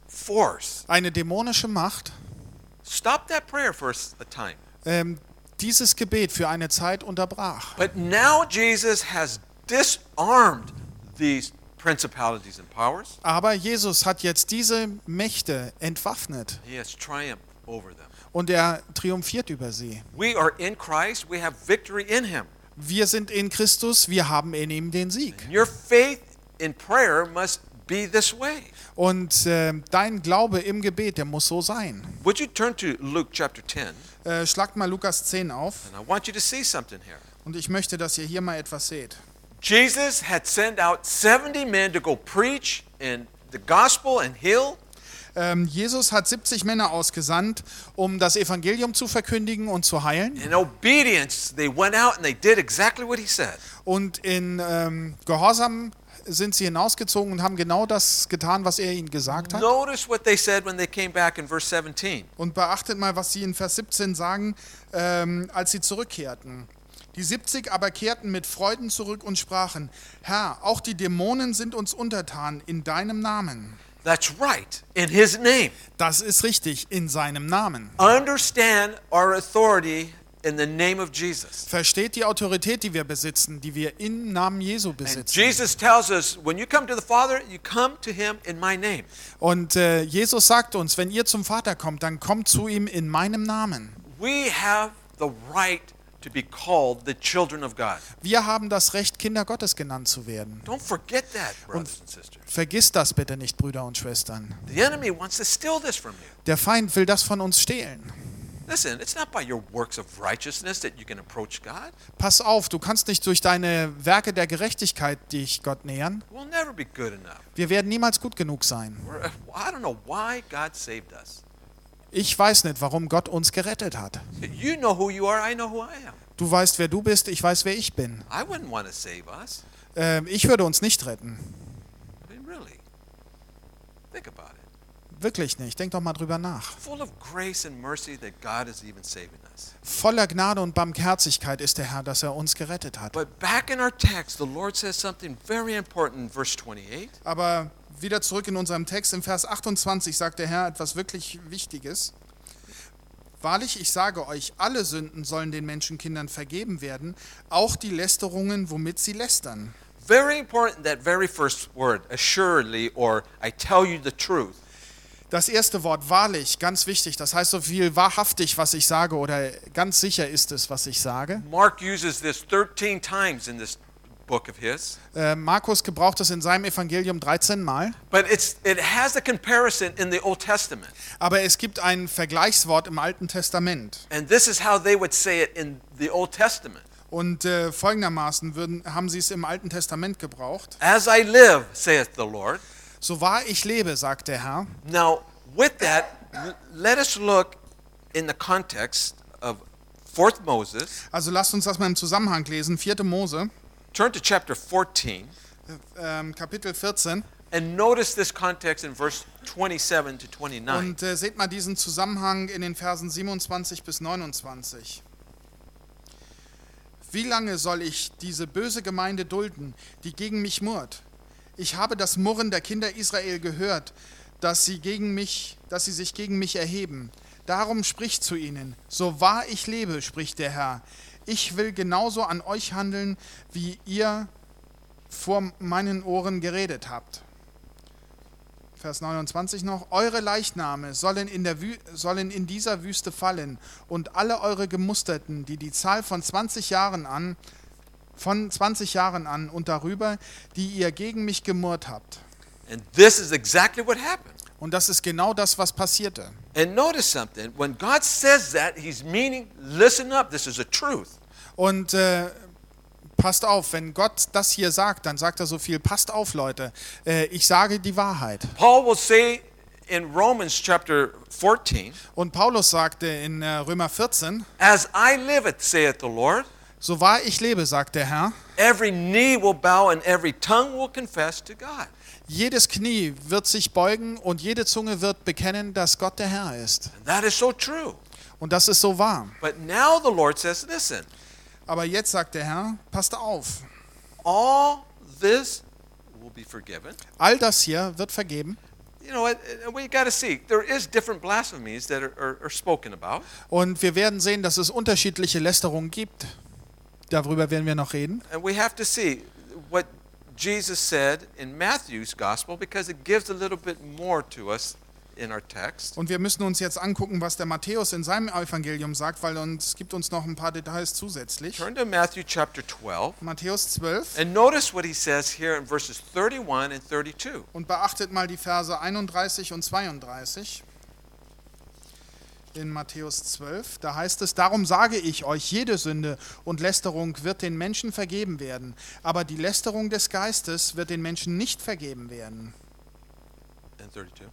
force, eine dämonische Macht, stopped that prayer for a time. ähm, dieses Gebet für eine Zeit unterbrach. But now Jesus has disarmed these principalities and powers. Aber Jesus hat jetzt diese Mächte entwaffnet He has triumphed over them. und er triumphiert über sie. We are in Christ. We have victory in him. Wir sind in Christus, wir haben in ihm den Sieg. And your faith in prayer must be this way. Und äh, dein Glaube im Gebet, der muss so sein. Would you turn to Luke chapter ten? Äh, schlagt mal Lukas zehn auf And I want you to see something here. und ich möchte, dass ihr hier mal etwas seht. Jesus had sent out seventy men to go preach in the gospel and heal. Ähm, Jesus hat siebzig Männer ausgesandt, um das Evangelium zu verkündigen und zu heilen. In obedience, they went out and they did exactly what he said. Und in ähm, Gehorsam sind sie hinausgezogen und haben genau das getan, was er ihnen gesagt hat. Notice what they said when they came back in verse seventeen. Und beachtet mal, was sie in Vers siebzehn sagen, ähm, als sie zurückkehrten. Die siebzig aber kehrten mit Freuden zurück und sprachen: Herr, auch die Dämonen sind uns untertan in deinem Namen. That's right, in his name. Das ist richtig, in seinem Namen. Understand our authority in the name of Jesus. Versteht die Autorität, die wir besitzen, die wir im Namen Jesu And besitzen. Jesus tells us, when you come to the Father, you come to him in my name. Und äh, Jesus sagt uns, wenn ihr zum Vater kommt, dann kommt zu ihm in meinem Namen. We have the right to be called the children of God. Wir haben das Recht, Kinder Gottes genannt zu werden. Don't forget that, brothers and sisters. Vergiss das bitte nicht, Brüder und Schwestern. The enemy wants to steal this from you. Der Feind will das von uns stehlen. Listen, it's not by your works of righteousness that you can approach God. Pass auf, du kannst nicht durch deine Werke der Gerechtigkeit dich Gott nähern. We'll never be good enough. Wir werden niemals gut genug sein. We're, I don't know why God saved us. Ich weiß nicht, warum Gott uns gerettet hat. You know who you are, I know who I am. Du weißt, wer du bist, ich weiß, wer ich bin. I wouldn't want to save us. Ähm, ich würde uns nicht retten. I mean, really. Think about it. Wirklich nicht. Denk doch mal drüber nach. Full of grace and mercy that God is even saving us. Voller Gnade und Barmherzigkeit ist der Herr, dass er uns gerettet hat. But back in our text, the Lord says something very important in verse twenty-eight. Aber wieder zurück in unserem Text, im Vers achtundzwanzig sagt der Herr etwas wirklich Wichtiges. Wahrlich, ich sage euch, alle Sünden sollen den Menschenkindern vergeben werden, auch die Lästerungen, womit sie lästern. Very important, that very first word, assuredly, or I tell you the truth. Das erste Wort, wahrlich, ganz wichtig. Das heißt so viel wahrhaftig, was ich sage, oder ganz sicher ist es, was ich sage. Mark uses this thirteen times in this book of his. Äh, Markus gebraucht es in seinem Evangelium dreizehn Mal. But it's, it has a comparison in the Old Testament. Aber es gibt ein Vergleichswort im Alten Testament. And this is how they would say it in the Old Testament. Und äh, folgendermaßen würden, haben sie es im Alten Testament gebraucht. As I live, saith the Lord. So wahr ich lebe, sagt der Herr. Now, with that, l- let us look in the context of fourth Moses. Also lasst uns das mal im Zusammenhang lesen. vierte Mose, Turn to chapter fourteen ähm, Kapitel vierzehn. and notice this context in verse twenty-seven to twenty-nine. Und äh, seht mal diesen Zusammenhang in den Versen siebenundzwanzig bis neunundzwanzig. Wie lange soll ich diese böse Gemeinde dulden, die gegen mich murrt? Ich habe das Murren der Kinder Israel gehört, dass sie, gegen mich, dass sie sich gegen mich erheben. Darum spricht zu ihnen: So wahr ich lebe, spricht der Herr, ich will genauso an euch handeln, wie ihr vor meinen Ohren geredet habt. Vers neunundzwanzig noch: Eure Leichname sollen in, der Wü- sollen in dieser Wüste fallen, und alle eure Gemusterten, die die Zahl von zwanzig Jahren an, von zwanzig Jahren an und darüber, die ihr gegen mich gemurrt habt. And this is exactly what happened. Und das ist genau das, was passierte. And notice something. When God says that, he's meaning, listen up, this is a truth. Und äh, Passt auf, wenn Gott das hier sagt, dann sagt er so viel, passt auf, Leute, äh, ich sage die Wahrheit. Paul will say in Romans chapter fourteen, Und Paulus sagte in äh, Römer vierzehn, as I liveth, saith the Lord, so wahr ich lebe, sagt der Herr, every knee will bow and every tongue will confess to God. jedes Knie wird sich beugen und jede Zunge wird bekennen, dass Gott der Herr ist. And that is so true. Und das ist so wahr. But now the Lord says, listen, Aber jetzt sagt der Herr, passt auf, all this will be forgiven. all das hier wird vergeben. You know, what, we got to see, there is different blasphemies that are, are, are spoken about. Und wir werden sehen, dass es unterschiedliche Lästerungen gibt. Darüber werden wir noch reden. And we have to see what Jesus said in Matthew's gospel because it gives a little bit more to us in our text. Und wir müssen uns jetzt angucken, was der Matthäus in seinem Evangelium sagt, weil uns, es gibt uns noch ein paar Details zusätzlich. Turn to Matthew chapter twelve Matthäus zwölf. and notice what he says here in verses thirty-one and thirty-two. Und beachtet mal die Verse einunddreißig und zweiunddreißig. In Matthäus zwölf, da heißt es, darum sage ich euch, jede Sünde und Lästerung wird den Menschen vergeben werden, aber die Lästerung des Geistes wird den Menschen nicht vergeben werden. And thirty-two.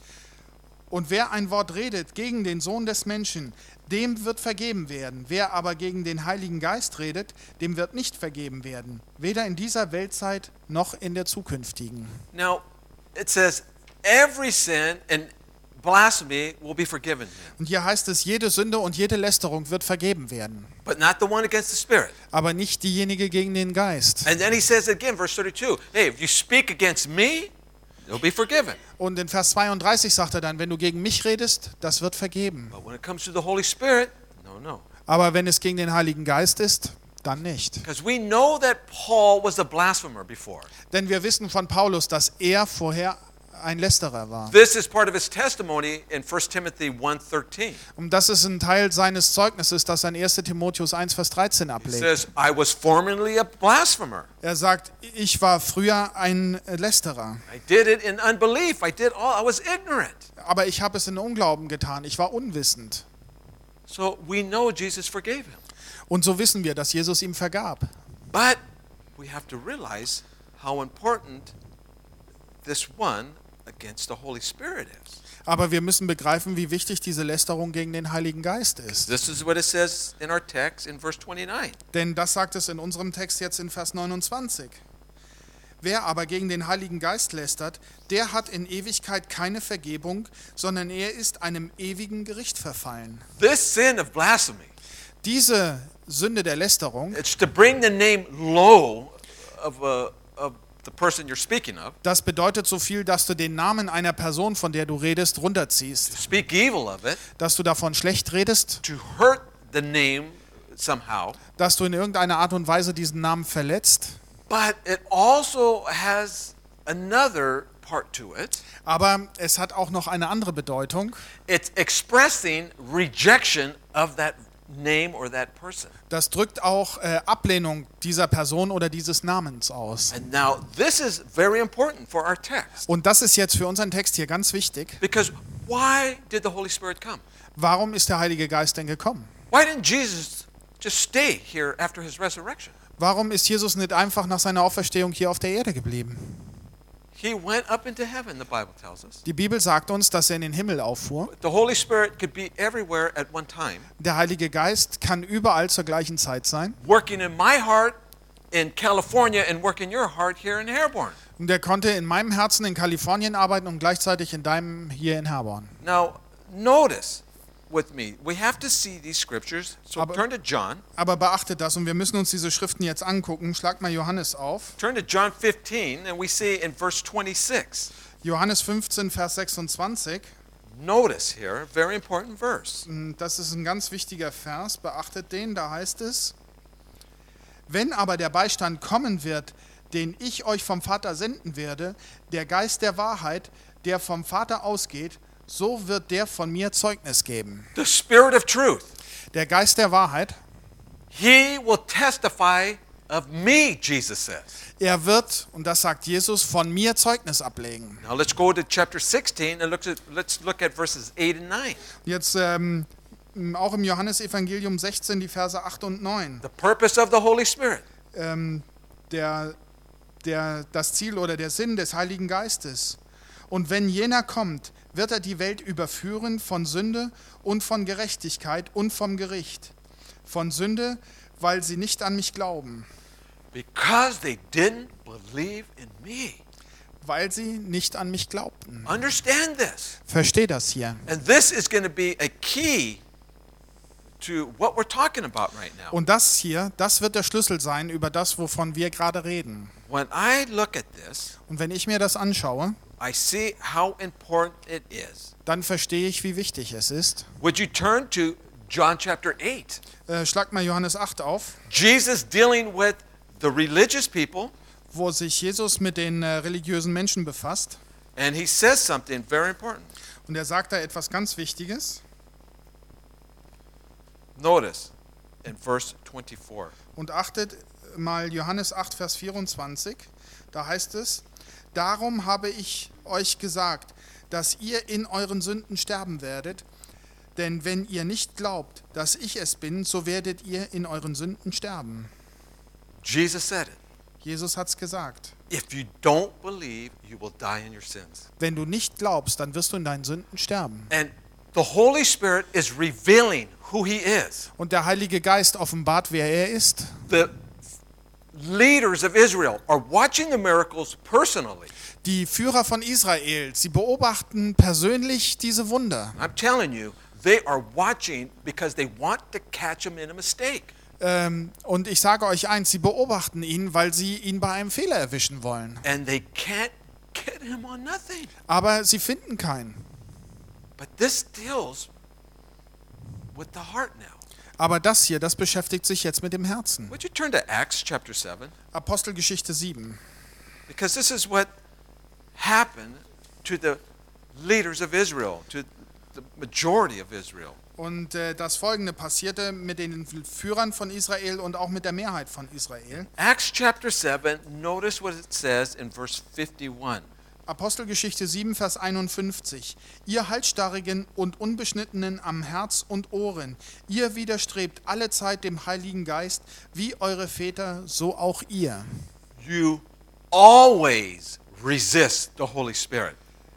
Und wer ein Wort redet gegen den Sohn des Menschen, dem wird vergeben werden. Wer aber gegen den Heiligen Geist redet, dem wird nicht vergeben werden, weder in dieser Weltzeit noch in der zukünftigen. Now, it says every sin and blasphemy will be forgiven him, Und hier heißt es, jede Sünde und jede Lästerung wird vergeben werden, but not the one against the Spirit. aber nicht diejenige gegen den Geist. And then he says again, verse thirty-two, hey, if you speak against me, they'll be forgiven. Und in Vers zweiunddreißig sagt er dann, wenn du gegen mich redest, das wird vergeben. But when it comes to the Holy Spirit, no, no. Aber wenn es gegen den Heiligen Geist ist, dann nicht. Because we know that Paul was a blasphemer before. Denn wir wissen von Paulus, dass er vorher ein Lästerer war. This is part of his testimony in First Timothy one thirteen. Und das ist ein Teil seines Zeugnisses, das er in erster Timotheus eins, Vers dreizehn He ablegt. says, I was formerly a blasphemer. Er sagt, ich war früher ein Lästerer, I did it in unbelief. I did all, I was ignorant. aber ich habe es in Unglauben getan. Ich war unwissend. So we know Jesus forgave him. Und so wissen wir, dass Jesus ihm vergab. But we have to realize how important this one against the Holy Spirit is. Aber wir müssen begreifen, wie wichtig diese Lästerung gegen den Heiligen Geist ist. This is what it says in our text in verse twenty-nine. Denn das sagt es in unserem Text jetzt in Vers neunundzwanzig. Wer aber gegen den Heiligen Geist lästert, der hat in Ewigkeit keine Vergebung, sondern er ist einem ewigen Gericht verfallen. This sin of blasphemy, Diese Sünde der Lästerung, it's to bring the name low of, uh, of the person you're speaking of, das bedeutet so viel, dass du den Namen einer Person, von der du redest, runterziehst. to speak evil of it, Dass du davon schlecht redest, to hurt the name somehow. dass du in irgendeiner Art und Weise diesen Namen verletzt. But it also has another part to it. Aber es hat auch noch eine andere Bedeutung. It's expressing rejection of that name or that person. Das drückt auch äh, Ablehnung dieser Person oder dieses Namens aus. And now this is very important for our text. Und das ist jetzt für unseren Text hier ganz wichtig. Because why did the Holy Spirit come? Warum ist der Heilige Geist denn gekommen? Why didn't Jesus just stay here after his resurrection? Warum ist Jesus nicht einfach nach seiner Auferstehung hier auf der Erde geblieben? He went up into heaven, the Bible tells us. Die Bibel sagt uns, dass er in den Himmel auffuhr. The Holy Spirit could be everywhere at one time, Der Heilige Geist kann überall zur gleichen Zeit sein. working in my heart in California and working your heart here in Herborn. Und er konnte in meinem Herzen in Kalifornien arbeiten und gleichzeitig in deinem hier in Herborn. Now, notice with me, we have to see these scriptures. So Aber- turn to John. Aber beachtet das und wir müssen uns diese Schriften jetzt angucken. Schlag mal Johannes auf. Turn to John fifteen, and we see in verse twenty-six. Johannes fünfzehn, Vers sechsundzwanzig. Notice here, very important verse. Das ist ein ganz wichtiger Vers. Beachtet den, da heißt es: Wenn aber der Beistand kommen wird, den ich euch vom Vater senden werde, der Geist der Wahrheit, der vom Vater ausgeht, so wird der von mir Zeugnis geben. The Spirit of truth. Der Geist der Wahrheit, He will testify of me, Jesus says. er wird, und das sagt Jesus, von mir Zeugnis ablegen. Now let's go to chapter sixteen and look at, let's look at verses eight and nine. Jetzt ähm, auch im Johannesevangelium sechzehn, die Verse acht und neun. The purpose of the Holy Spirit. ähm, der, der, das Ziel oder der Sinn des Heiligen Geistes. Und wenn jener kommt, wird er die Welt überführen von Sünde und von Gerechtigkeit und vom Gericht. Von Sünde, weil sie nicht an mich glauben. Because they didn't believe in me. Weil sie nicht an mich glaubten. Understand this. Versteh das hier. And this is going to be a key to what we're talking about right now. Und das hier, das wird der Schlüssel sein über das, wovon wir gerade reden. When I look at this, Und wenn ich mir das anschaue, I see how important it is. dann verstehe ich, wie wichtig es ist. Would you turn to John chapter eight? Äh, schlag mal Johannes acht auf, Jesus dealing with the religious people, wo sich Jesus mit den äh, religiösen Menschen befasst. and he says something very important. Und er sagt da etwas ganz Wichtiges. Notice in verse twenty-four. Und achtet mal Johannes acht, Vers vierundzwanzig. Da heißt es, darum habe ich euch gesagt, dass ihr in euren Sünden sterben werdet. Denn wenn ihr nicht glaubt, dass ich es bin, so werdet ihr in euren Sünden sterben. Jesus said it. Jesus hat's gesagt. If you don't believe, you will die in your sins. Wenn du nicht glaubst, dann wirst du in deinen Sünden sterben. And the Holy Spirit is revealing who he is. Und der Heilige Geist offenbart, wer er ist. The leaders of Israel are watching the miracles personally. Die Führer von Israel, sie beobachten persönlich diese Wunder. I'm telling you, they are watching because they want to catch him in a mistake. Ähm, und ich sage euch eins, sie beobachten ihn, weil sie ihn bei einem Fehler erwischen wollen. And they can't get him on nothing. Aber sie finden keinen. But this deals with the heart now. Aber das hier, das beschäftigt sich jetzt mit dem Herzen. Would you turn to Acts chapter seven? Apostelgeschichte sieben. Because this is what happened to the leaders of Israel, to the majority of Israel. Und äh, das Folgende passierte mit den Führern von Israel und auch mit der Mehrheit von Israel. Acts chapter seven, notice what it says in verse fifty-one. Apostelgeschichte sieben, Vers einundfünfzig. Ihr Halsstarrigen und Unbeschnittenen am Herz und Ohren, ihr widerstrebt allezeit dem Heiligen Geist, wie eure Väter, so auch ihr. You always resist the Holy Spirit.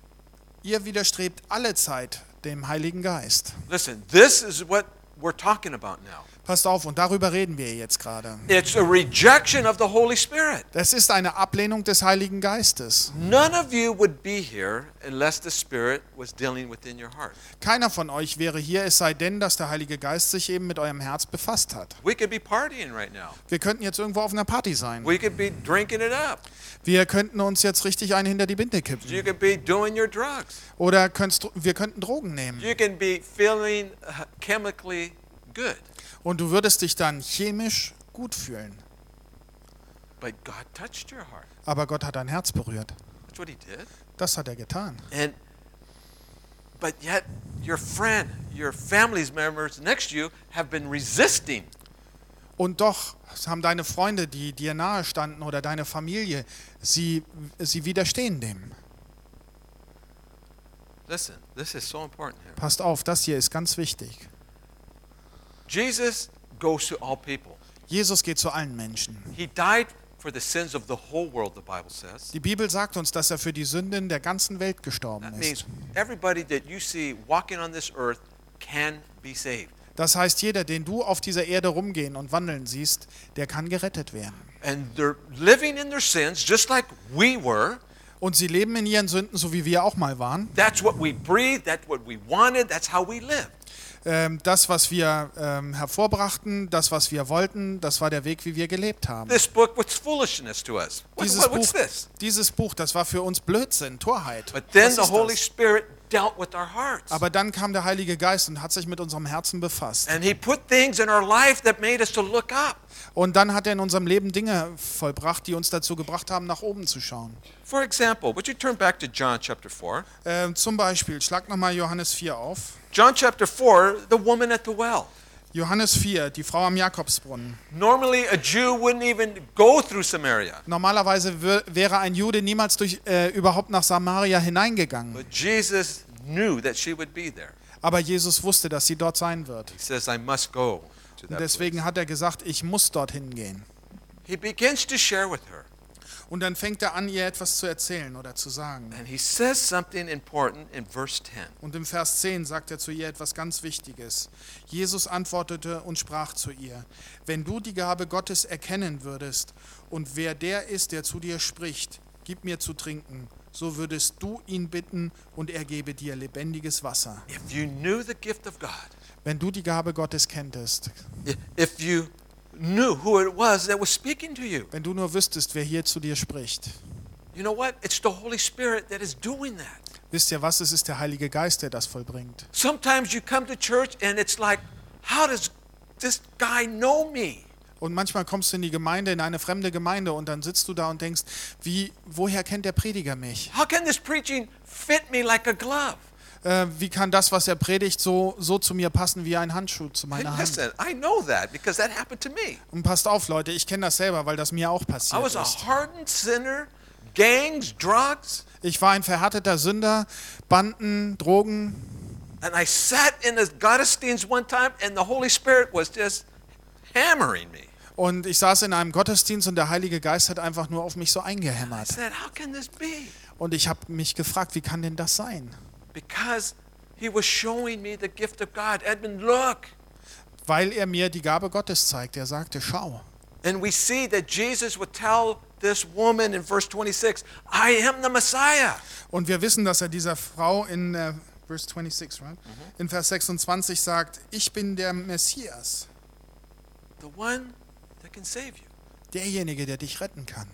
Ihr widerstrebt allezeit dem Heiligen Geist. Listen, this is what we're talking about now. Passt auf, und darüber reden wir jetzt gerade. It's a rejection of the Holy Spirit. Das ist eine Ablehnung des Heiligen Geistes. None of you would be here unless the Spirit was dealing within your heart. Keiner von euch wäre hier, es sei denn, dass der Heilige Geist sich eben mit eurem Herz befasst hat. We could be partying right now. Wir könnten jetzt irgendwo auf einer Party sein. We could be drinking it up. Wir könnten uns jetzt richtig einen hinter die Binde kippen. You could be doing your drugs. Oder könntest, wir könnten Drogen nehmen. You can be feeling uh, chemically good. Und du würdest dich dann chemisch gut fühlen. But God touched your heart. Aber Gott hat dein Herz berührt. That's what he did. Das hat er getan. And but yet your friend, your family's members next to you have been resisting. Und doch haben deine Freunde, die dir nahe standen, oder deine Familie, sie, sie widerstehen dem. Listen, this is so important here. Passt auf, das hier ist ganz wichtig. Jesus goes to all people. Jesus geht zu allen Menschen. He died for the sins of the whole world, the Bible says. Die Bibel sagt uns, dass er für die Sünden der ganzen Welt gestorben That ist. means everybody that you see walking on this earth can be saved. Das heißt, jeder, den du auf dieser Erde rumgehen und wandeln siehst, der kann gerettet werden. And they're living in their sins just like we were. Und sie leben in ihren Sünden, so wie wir auch mal waren. That's what we breathed, that's what we wanted, that's how we lived. Ähm, das, was wir ähm, hervorbrachten, das, was wir wollten, das war der Weg, wie wir gelebt haben. This book was foolishness to us. What, Dieses what, what's Buch, this? dieses Buch, das war für uns Blödsinn, Torheit. But then Was the ist Holy das? Spirit dealt with our hearts. Aber dann kam der Heilige Geist und hat sich mit unserem Herzen befasst. And he put things in our life that made us to look up. Und dann hat er in unserem Leben Dinge vollbracht, die uns dazu gebracht haben, nach oben zu schauen. For example, would you turn back to John chapter four? Ähm, zum Beispiel, schlag nochmal Johannes vier auf. John chapter four, the woman at the well. Johannes vier, die Frau am Jakobsbrunnen. Normally a Jew wouldn't even go through Samaria. Normalerweise wär- wäre ein Jude niemals durch, äh, überhaupt nach Samaria hineingegangen. But Jesus knew that she would be there. Aber Jesus wusste, dass sie dort sein wird. He says, I must go to Und that deswegen place. hat er gesagt, ich muss dorthin gehen. he begins to share with her. Und dann fängt er an, ihr etwas zu erzählen oder zu sagen. And he says something important in verse ten. Und im Vers zehn sagt er zu ihr etwas ganz Wichtiges. Jesus antwortete und sprach zu ihr: Wenn du die Gabe Gottes erkennen würdest und wer der ist, der zu dir spricht, gib mir zu trinken, so würdest du ihn bitten und er gebe dir lebendiges Wasser. If you knew the gift of God, Wenn du die Gabe Gottes kenntest, i- if you knew who it was that was speaking to you, wenn du nur wüsstest, wer hier zu dir spricht, you know what? It's the Holy Spirit that is doing that. wisst ihr was? Es ist der Heilige Geist, der das vollbringt. Sometimes you come to church and it's like, how does this guy know me? Und manchmal kommst du in die Gemeinde, in eine fremde Gemeinde und dann sitzt du da und denkst, wie, woher kennt der Prediger mich? How can this preaching fit me like a glove? Äh, wie kann das, was er predigt, so, so zu mir passen wie ein Handschuh zu Hey, meiner Hand? listen, I know that because that happened to me. Und passt auf, Leute, ich kenne das selber, weil das mir auch I passiert was a ist. hardened sinner, gangs, drugs, Ich war ein verhärteter Sünder, Banden, Drogen. and I sat in the Gottesdienst one time and the Holy Spirit was just hammering me. Und ich saß in einem Gottesdienst und der Heilige Geist hat einfach nur auf mich so I eingehämmert. said, how can this be? Und ich habe mich gefragt, wie kann denn das sein? Because he was showing me the gift of God. Edmund, look. Weil er mir die Gabe Gottes zeigt. Er sagte, schau. And we see that Jesus would tell this woman in verse twenty-six, I am the Messiah. Und wir wissen, dass er dieser Frau in äh, Verse twenty-six, right? in Vers sechsundzwanzig sagt, ich bin der Messias, The one that can save you. derjenige, der dich retten kann.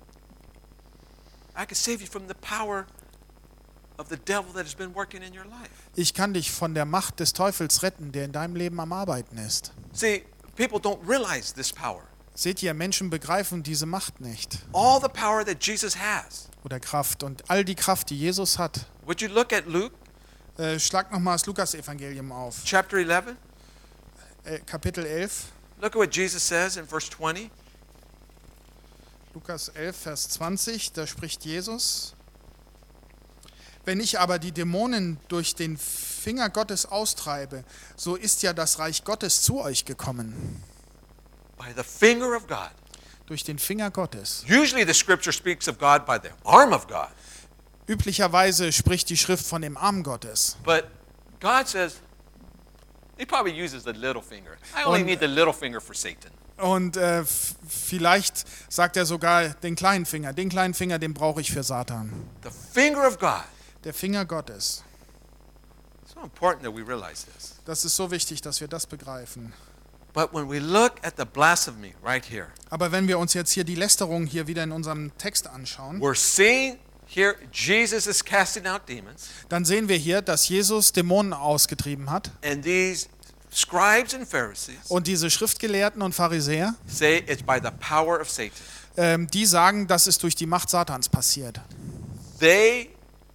I can save you from the power of the devil that has been working in your life. Ich kann dich von der Macht des Teufels retten, der in deinem Leben am Arbeiten ist. See, people don't realize this power. Seht ihr, Menschen begreifen diese Macht nicht. All the power that Jesus has. Oder Kraft. Und all die Kraft, die Jesus hat. Would you look at Luke Äh, schlag nochmal das Lukas-Evangelium auf. chapter eleven? Äh, Kapitel elf. Look at what Jesus says in verse twenty. Lukas elf, Vers zwanzig, da spricht Jesus: Wenn ich aber die Dämonen durch den Finger Gottes austreibe, so ist ja das Reich Gottes zu euch gekommen. By the finger of God. Durch den Finger Gottes. Usually the scripture speaks of God by the arm of God. Üblicherweise spricht die Schrift von dem Arm Gottes. But God says, he probably uses the little finger. I only Und- need the little finger for Satan. Und äh, f- vielleicht sagt er sogar den kleinen Finger. Den kleinen Finger, den brauche ich für Satan. The finger of God. Der Finger Gottes. So important that we realize this. Das ist so wichtig, dass wir das begreifen. But when we look at the blasphemy right here, Aber wenn wir uns jetzt hier die Lästerung hier wieder in unserem Text anschauen, we're seeing here Jesus is casting out demons, dann sehen wir hier, dass Jesus Dämonen ausgetrieben hat. and these scribes and Pharisees Und diese Schriftgelehrten und Pharisäer, say it's by the power of Satan. ähm, die sagen, das ist durch die Macht Satans passiert. They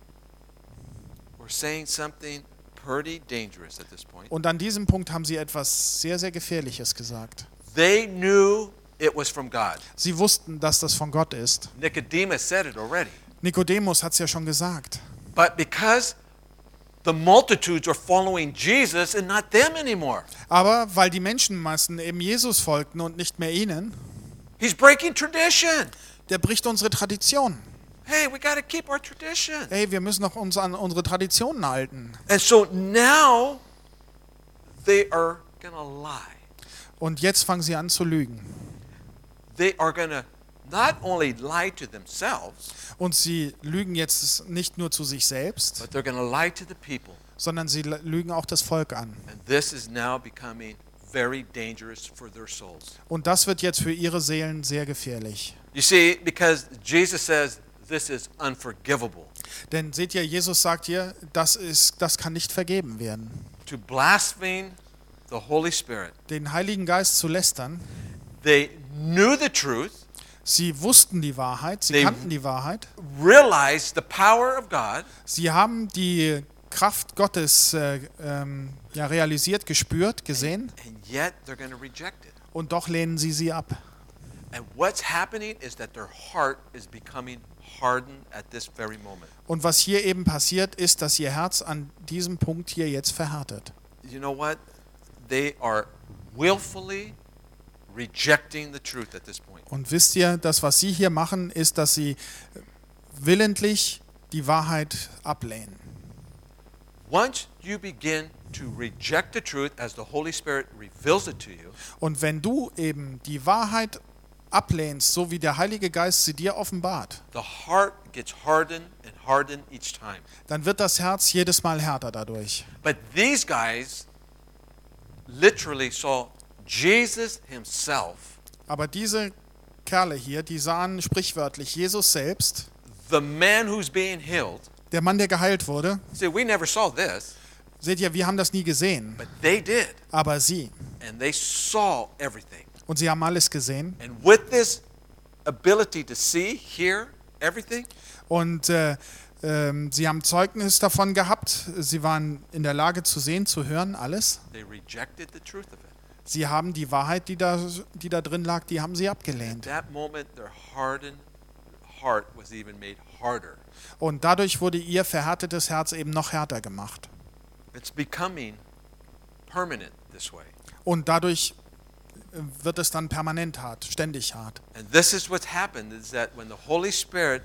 were saying something pretty dangerous at this point. Und an diesem Punkt haben sie etwas sehr, sehr Gefährliches gesagt. They knew it was from God. Sie wussten, dass das von Gott ist. Nicodemus said it already. Nikodemus hat es ja schon gesagt. But because the multitudes are following Jesus and not them anymore, Aber weil die Menschenmassen eben Jesus folgten und nicht mehr ihnen, he's breaking tradition. der bricht unsere Tradition. Hey, we got to keep our tradition. Hey, wir müssen noch uns an unsere Traditionen halten. And so now they are going to lie. Und jetzt fangen sie an zu lügen. They are going to not only lie to themselves, Und sie lügen jetzt nicht nur zu sich selbst, but they're going to lie to the people. sondern sie lügen auch das Volk an. And this is now becoming very dangerous for their souls. Und das wird jetzt für ihre Seelen sehr gefährlich. You see, because Jesus says this is unforgivable. Denn seht ihr, Jesus sagt hier, das, ist, das kann nicht vergeben werden. To blaspheme the Holy Spirit. Den Heiligen Geist zu lästern, They knew the truth, sie wussten die Wahrheit, sie They- kannten die Wahrheit, realized the power of God, sie haben die Kraft Gottes äh, ähm, ja, realisiert, gespürt, gesehen and yet they're going to reject it. und doch lehnen sie sie ab. And what's happening is that their heart is becoming hardened at this very moment. Und was hier eben passiert, ist, dass ihr Herz an diesem Punkt hier jetzt verhärtet. You know what? They are willfully rejecting the truth at this point. Und wisst ihr, das, was sie hier machen, ist, dass sie willentlich die Wahrheit ablehnen. Once you begin to reject the truth as the Holy Spirit reveals it to you, Und wenn du eben die Wahrheit ablehnst, so wie der Heilige Geist sie dir offenbart, the heart gets hardened and hardened each time. dann wird das Herz jedes Mal härter dadurch. But these guys literally saw Jesus himself, Aber diese Kerle hier, die sahen sprichwörtlich Jesus selbst, the man who's being healed. der Mann, der geheilt wurde. See, we never saw this, Seht ihr, wir haben das nie gesehen, but they did. aber sie. And they saw everything. Und sie haben alles gesehen. And with this ability to see, hear everything, Und äh, ähm, sie haben Zeugnis davon gehabt. Sie waren in der Lage zu sehen, zu hören, alles. they rejected the truth of it. Sie haben die Wahrheit, die da, die da drin lag, die haben sie At abgelehnt. that moment, their hardened heart was even made harder. Und dadurch wurde ihr verhärtetes Herz eben noch härter gemacht. It's becoming permanent this way. Und dadurch äh, wird es dann permanent hart, ständig hart. And this is what's happened, is that when the Holy Spirit,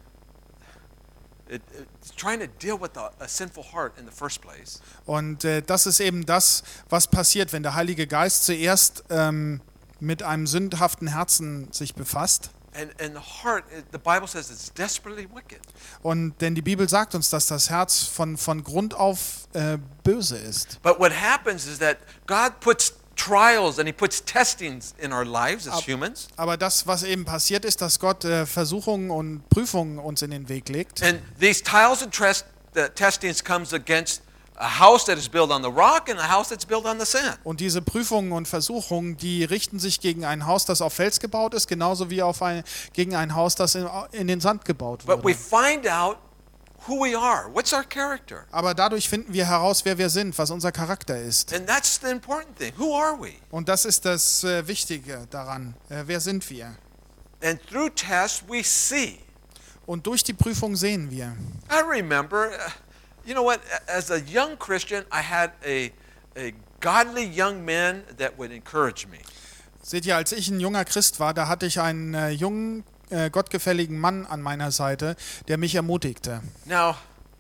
it, it's trying to deal with a, a sinful heart in the first place, Und äh, das ist eben das, was passiert, wenn der Heilige Geist zuerst ähm, mit einem sündhaften Herzen sich befasst. and, and the heart, it- the Bible says it's desperately wicked. Und denn die Bibel sagt uns, dass das Herz von, von Grund auf äh, böse ist. But what happens is that God puts trials and he puts testings in our lives as Ab- humans. Aber das, was eben passiert ist, dass Gott äh, Versuchungen und Prüfungen uns in den Weg legt. And these trials and trest, the testings comes against a house that is built on the rock and a house that's built on the sand. Und diese Prüfungen und Versuchungen, die richten sich gegen ein Haus, das auf Fels gebaut ist, genauso wie auf ein, gegen ein Haus, das in, in den Sand gebaut But we wurde. find out who we are. What's our character? Aber dadurch finden wir heraus, wer wir sind, was unser Charakter ist. And that's the important thing. Who are we? Und das ist das äh, Wichtige daran. Äh, wer sind wir? And through tests, we see. Und durch die Prüfung sehen wir. I remember, uh, you know what, as a young Christian, I had a, a godly young man that would encourage me. Seht ihr, als ich ein junger Christ war, da hatte ich einen äh, jungen, äh, gottgefälligen Mann an meiner Seite, der mich ermutigte. Now,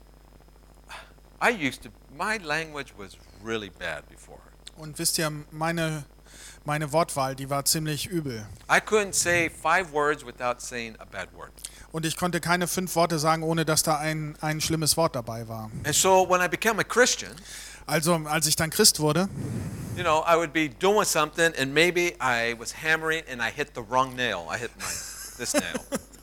I used to, my language was really bad before. Und wisst ihr, meine, meine Wortwahl, die war ziemlich übel. I couldn't say five words without saying a bad word. Und ich konnte keine fünf Worte sagen, ohne dass da ein, ein schlimmes Wort dabei war. And so when I became a Christian, Also, als ich dann Christ wurde, you know, I would be doing something and maybe I was hammering and I hit the wrong nail. I hit my, this nail.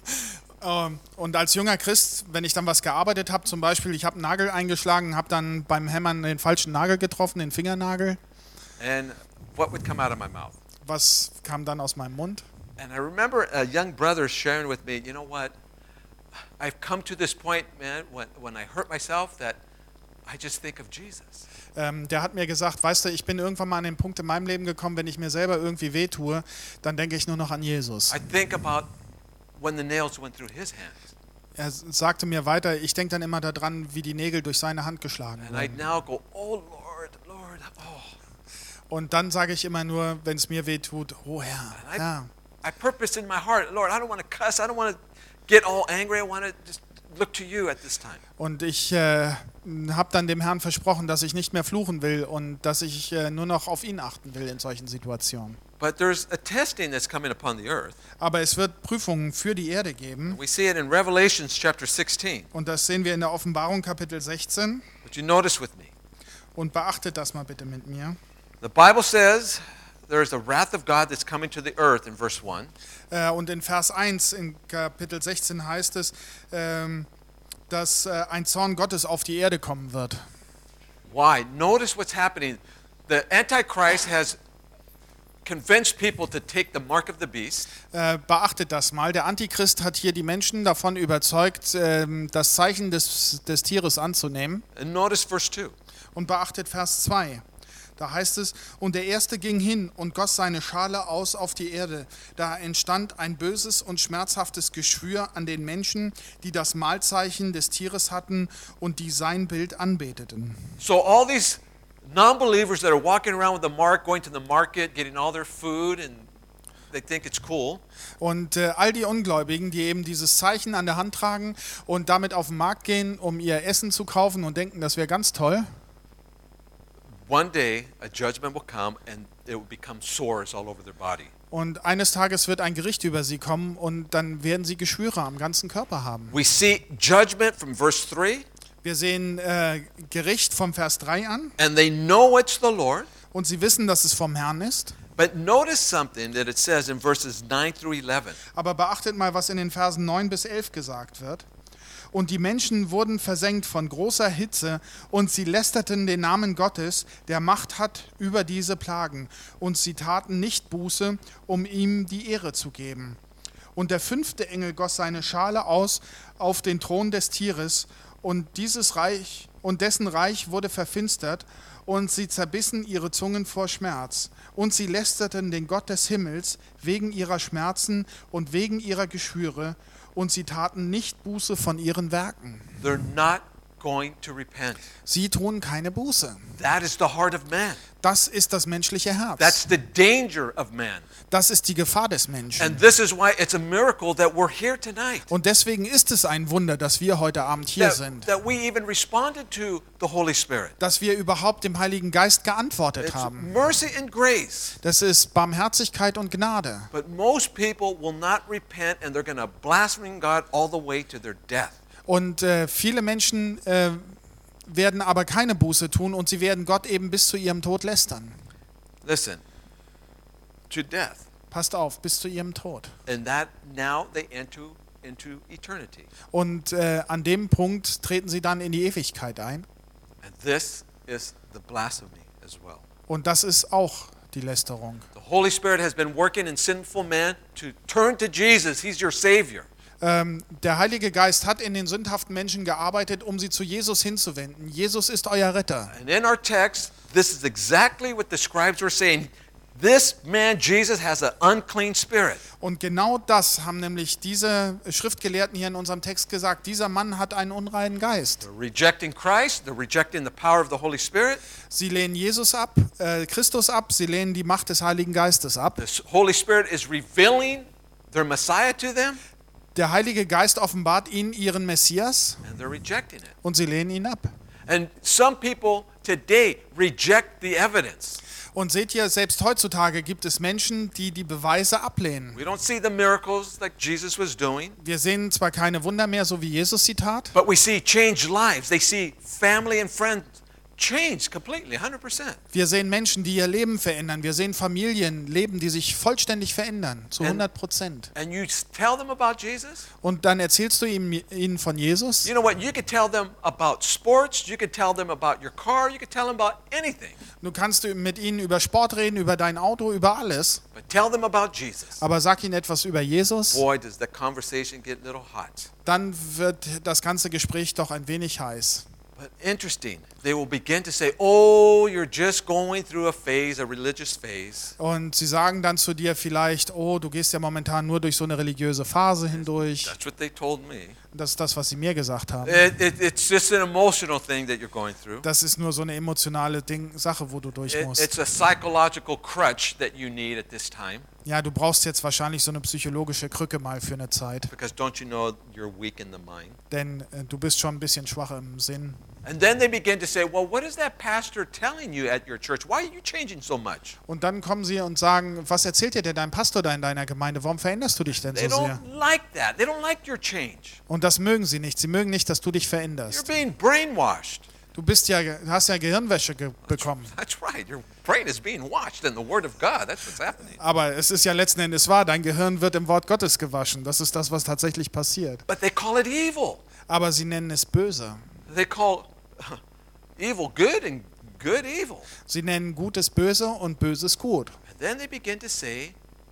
ähm, und als junger Christ, wenn ich dann was gearbeitet habe, zum Beispiel, ich habe einen Nagel eingeschlagen, habe dann beim Hämmern den falschen Nagel getroffen, den Fingernagel. And what would come out of my mouth? Was kam dann aus meinem Mund? And I remember a young brother sharing with me, you know what? I've come to this point, man, when, when I hurt myself, that I just think of Jesus. Ähm, der hat mir gesagt, weißt du, ich bin irgendwann mal an den Punkt in meinem Leben gekommen, wenn ich mir selber irgendwie wehtue, dann denke ich nur noch an Jesus. I think about when the nails went through his hands. Er sagte mir weiter, ich denke dann immer daran, wie die Nägel durch seine Hand geschlagen And I wurden. now go, oh Lord, Lord, oh. Und dann sage ich immer nur, wenn es mir wehtut, oh Herr, And I, Herr. I purpose in my heart, Lord, I don't want to cuss, I don't want to get all angry, I want to just look to you at this time. Und ich äh, habe dann dem Herrn versprochen, dass ich nicht mehr fluchen will und dass ich äh, nur noch auf ihn achten will in solchen Situationen. But there's a testing that's coming upon the earth. Aber es wird Prüfungen für die Erde geben. We see it in Revelations chapter sixteen. Und das sehen wir in der Offenbarung Kapitel sechzehn. Would you notice with me? Und beachtet das mal bitte mit mir. The Bible says there is a wrath of God that's coming to the earth in verse one. Äh, und in Vers eins in Kapitel sechzehn heißt es, ähm, dass äh, ein Zorn Gottes auf die Erde kommen wird. Why? Notice what's happening. The Antichrist has convinced people to take the mark of the beast. Äh, beachtet das mal. Der Antichrist hat hier die Menschen davon überzeugt, ähm, das Zeichen des, des Tieres anzunehmen. And notice verse two. Und beachtet Vers zwei. Da heißt es, und der Erste ging hin und goss seine Schale aus auf die Erde. Da entstand ein böses und schmerzhaftes Geschwür an den Menschen, die das Mahlzeichen des Tieres hatten und die sein Bild anbeteten. So all these non-believers that are walking around with the mark, going to the market, getting all their food and they think it's cool. Und äh, all die Ungläubigen, die eben dieses Zeichen an der Hand tragen und damit auf den Markt gehen, um ihr Essen zu kaufen und denken, das wäre ganz toll. One day, a judgment will come and it will become sores all over their body. Und eines Tages wird ein Gericht über sie kommen und dann werden sie Geschwüre am ganzen Körper haben. We see judgment from verse three, Wir sehen äh, Gericht vom Vers drei an and they know it's the Lord. und sie wissen, dass es vom Herrn ist. But notice something that it says in verses nine through eleven. Aber beachtet mal, was in den Versen neun bis elf gesagt wird. Und die Menschen wurden versenkt von großer Hitze und sie lästerten den Namen Gottes, der Macht hat über diese Plagen. Und sie taten nicht Buße, um ihm die Ehre zu geben. Und der fünfte Engel goss seine Schale aus auf den Thron des Tieres und dieses Reich und dessen Reich wurde verfinstert und sie zerbissen ihre Zungen vor Schmerz. Und sie lästerten den Gott des Himmels wegen ihrer Schmerzen und wegen ihrer Geschwüre. Und sie taten nicht Buße von ihren Werken. They're not going to repent. Sie tun keine Buße. That is the heart of man. Das ist das menschliche Herz. That's the danger of man. Das ist die Gefahr des Menschen. And this is why it's a miracle that we're here tonight. Und deswegen ist es ein Wunder, dass wir heute Abend hier That, sind. that we even responded to the Holy Spirit. Dass wir überhaupt dem Heiligen Geist geantwortet It's haben. mercy and grace. Das ist Barmherzigkeit und Gnade. But most people will not repent and they're going to blaspheme God all the way to their death. Und äh, viele Menschen äh, werden aber keine Buße tun und sie werden Gott eben bis zu ihrem Tod lästern. Listen, to death. Passt auf, bis zu ihrem Tod. And that now they enter into eternity. Und äh, an dem Punkt treten sie dann in die Ewigkeit ein. And this is the blasphemy as well. Und das ist auch die Lästerung. The Holy Spirit has been working in sinful man to turn to Jesus. He's your Savior. Ähm, der Heilige Geist hat in den sündhaften Menschen gearbeitet, um sie zu Jesus hinzuwenden. Jesus ist euer Retter. And in our text, this is exactly what the scribes were saying. This man, Jesus, has an unclean spirit. Und genau das haben nämlich diese Schriftgelehrten hier in unserem Text gesagt. Dieser Mann hat einen unreinen Geist. They're rejecting Christ. They're rejecting the power of the Holy Spirit. Sie lehnen Jesus ab, äh, Christus ab, sie lehnen die Macht des Heiligen Geistes ab. The Holy Spirit is revealing their Messiah to them, Der Heilige Geist offenbart ihnen ihren Messias and they're rejecting it. und sie lehnen ihn ab. And some people today reject the evidence. Und seht ihr, selbst heutzutage gibt es Menschen, die die Beweise ablehnen. We don't see the miracles like Jesus was doing, Wir sehen zwar keine Wunder mehr, so wie Jesus sie tat, but we see changed lives. They see family and friends changed completely, one hundred percent. wir sehen Menschen, die ihr Leben verändern. Wir sehen Familienleben, die sich vollständig verändern, zu hundert Prozent. And you s- tell them about Jesus? Und dann erzählst du ihm, ihnen von Jesus. You know what? You could tell them about sports. You could tell them about your car. You could tell them about anything. Du kannst mit ihnen über Sport reden, über dein Auto, über alles. But tell them about Jesus. Aber sag ihnen etwas über Jesus, Boy, does that conversation get a little hot. dann wird das ganze Gespräch doch ein wenig heiß. But interesting, they will begin to say, oh, you're just going through a phase, a religious phase. Und sie sagen dann zu dir vielleicht, oh, du gehst ja momentan nur durch so eine religiöse Phase hindurch. That's what they told me. Das ist das, was sie mir gesagt haben. It, it, it's just an emotional thing that you're going through. Das ist nur so eine emotionale Ding, Sache, wo du durch It, musst. it's a psychological crutch that you need at this time. Ja, du brauchst jetzt wahrscheinlich so eine psychologische Krücke mal für eine Zeit. Because don't you know you're weak in the mind? Denn äh, du bist schon ein bisschen schwach im Sinn. And then they begin to say, well, what is that pastor telling you at your church? Why are you changing so much? Und dann kommen sie und sagen, was erzählt dir denn dein Pastor da in deiner Gemeinde? Warum veränderst du dich denn They so sehr? don't like that. They don't like your change. Und das mögen sie nicht. Sie mögen nicht, dass du dich You're veränderst. being brainwashed. Du bist ja, hast ja Gehirnwäsche ge bekommen. That's right. Your brain is being washed in the Word of God. That's what's happening. Aber es ist ja letzten Endes wahr, dein Gehirn wird im Wort Gottes gewaschen. Das ist das, was tatsächlich passiert. But they call it evil. Aber sie nennen es böse. They call evil good and good evil. Sie nennen Gutes böse und Böses gut. And then they begin to say,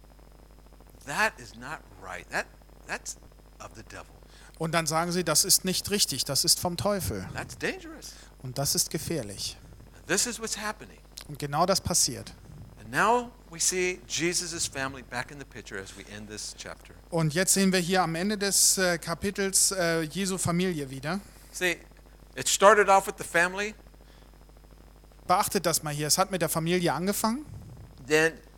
that is not right. That, that's of the devil. Und dann sagen sie, das ist nicht richtig, das ist vom Teufel. That's dangerous. Und das ist gefährlich. This is what's happening. Und genau das passiert. And now we see Jesus' family back in the picture as we end this chapter. Und jetzt sehen wir hier am Ende des äh, Kapitels äh, Jesu Familie wieder. See, it started off with the family. Beachtet das mal hier. Es hat mit der Familie angefangen. Then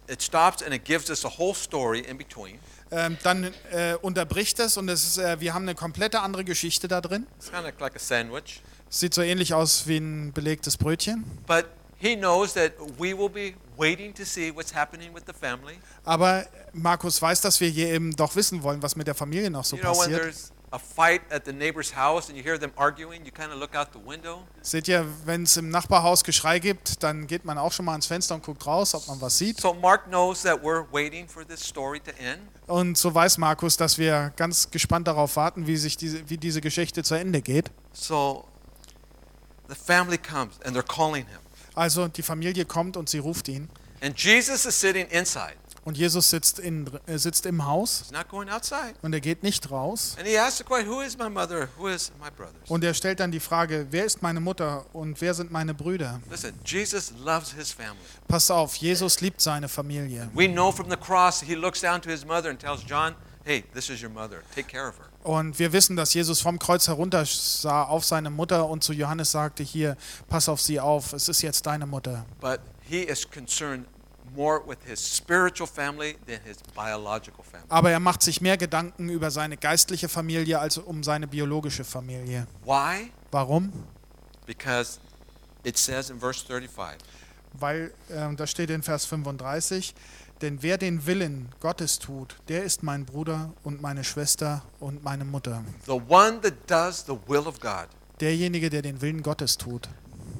it stops and it gives us a whole story in between. Ähm, dann äh, unterbricht es und es ist, äh, wir haben eine komplette andere Geschichte da drin. It's kind of like a sandwich. Sieht so ähnlich aus wie ein belegtes Brötchen. But he knows that we will be waiting to see what's happening with the family. Aber Markus weiß, dass wir hier eben doch wissen wollen, was mit der Familie noch so You know, when passiert. there's a fight at the neighbor's house and you hear them arguing, you kind of look out the window. Seht ihr, wenn es im Nachbarhaus Geschrei gibt, dann geht man auch schon mal ans Fenster und guckt raus, ob man was sieht. So Mark knows that we're waiting for this story to end. Und so weiß Markus, dass wir ganz gespannt darauf warten, wie sich diese, wie diese Geschichte zu Ende geht. So the family comes and they're calling him. Also die Familie kommt und sie ruft ihn. And Jesus is sitting inside. Und Jesus sitzt, in, äh, sitzt im Haus He's not going outside. und er geht nicht raus. And he asks the question, who is my mother? Who is my brothers? Und er stellt dann die Frage, wer ist meine Mutter und wer sind meine Brüder? Listen, Jesus loves his family. Pass auf, Jesus liebt seine Familie. We know from the cross, he looks down to his mother and tells John, hey, this is your mother. Take care of her. Und wir wissen, dass Jesus vom Kreuz heruntersah auf seine Mutter und zu Johannes sagte, hier, pass auf sie auf, es ist jetzt deine Mutter. But he is concerned more with his spiritual family than his biological family. Aber er macht sich mehr Gedanken über seine geistliche Familie als um seine biologische Familie. Why? Warum? Because it says in verse thirty-five, Weil, äh, das steht in Vers fünfunddreißig, denn wer den Willen Gottes tut, der ist mein Bruder und meine Schwester und meine Mutter. the one that does the will of God. Derjenige, der den Willen Gottes tut.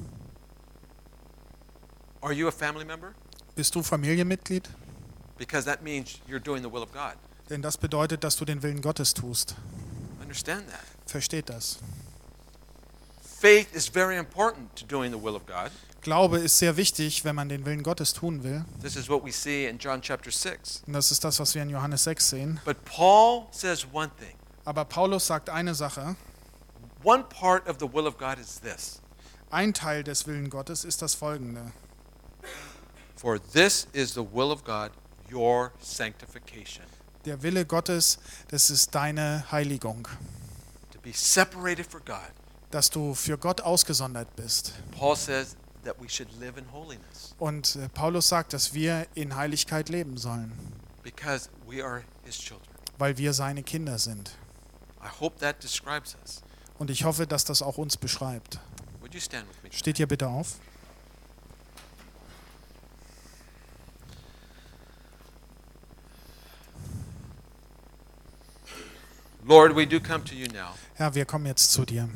Are you a family member? Bist du Familienmitglied? Because that means you're doing the will of God. Denn das bedeutet, dass du den Willen Gottes tust. Understand that. Versteht das? Faith is very important to doing the will of God. Glaube ist sehr wichtig, wenn man den Willen Gottes tun will. This is what we see in John chapter six. Und das ist das, was wir in Johannes sechs sehen. But Paul says one thing. Aber Paulus sagt eine Sache. One part of the will of God is this. Ein Teil des Willen Gottes ist das folgende. For this is the will of God, your sanctification. Der Wille Gottes, das ist deine Heiligung. To be separated for God. Dass du für Gott ausgesondert bist. Paul says that we should live in holiness. Und äh, Paulus sagt, dass wir in Heiligkeit leben sollen. Because we are his children. Weil wir seine Kinder sind. I hope that describes us. Und ich hoffe, dass das auch uns beschreibt. Would you stand with me? Steht hier bitte auf. Lord, we do come to you now. Herr, wir kommen jetzt zu dir.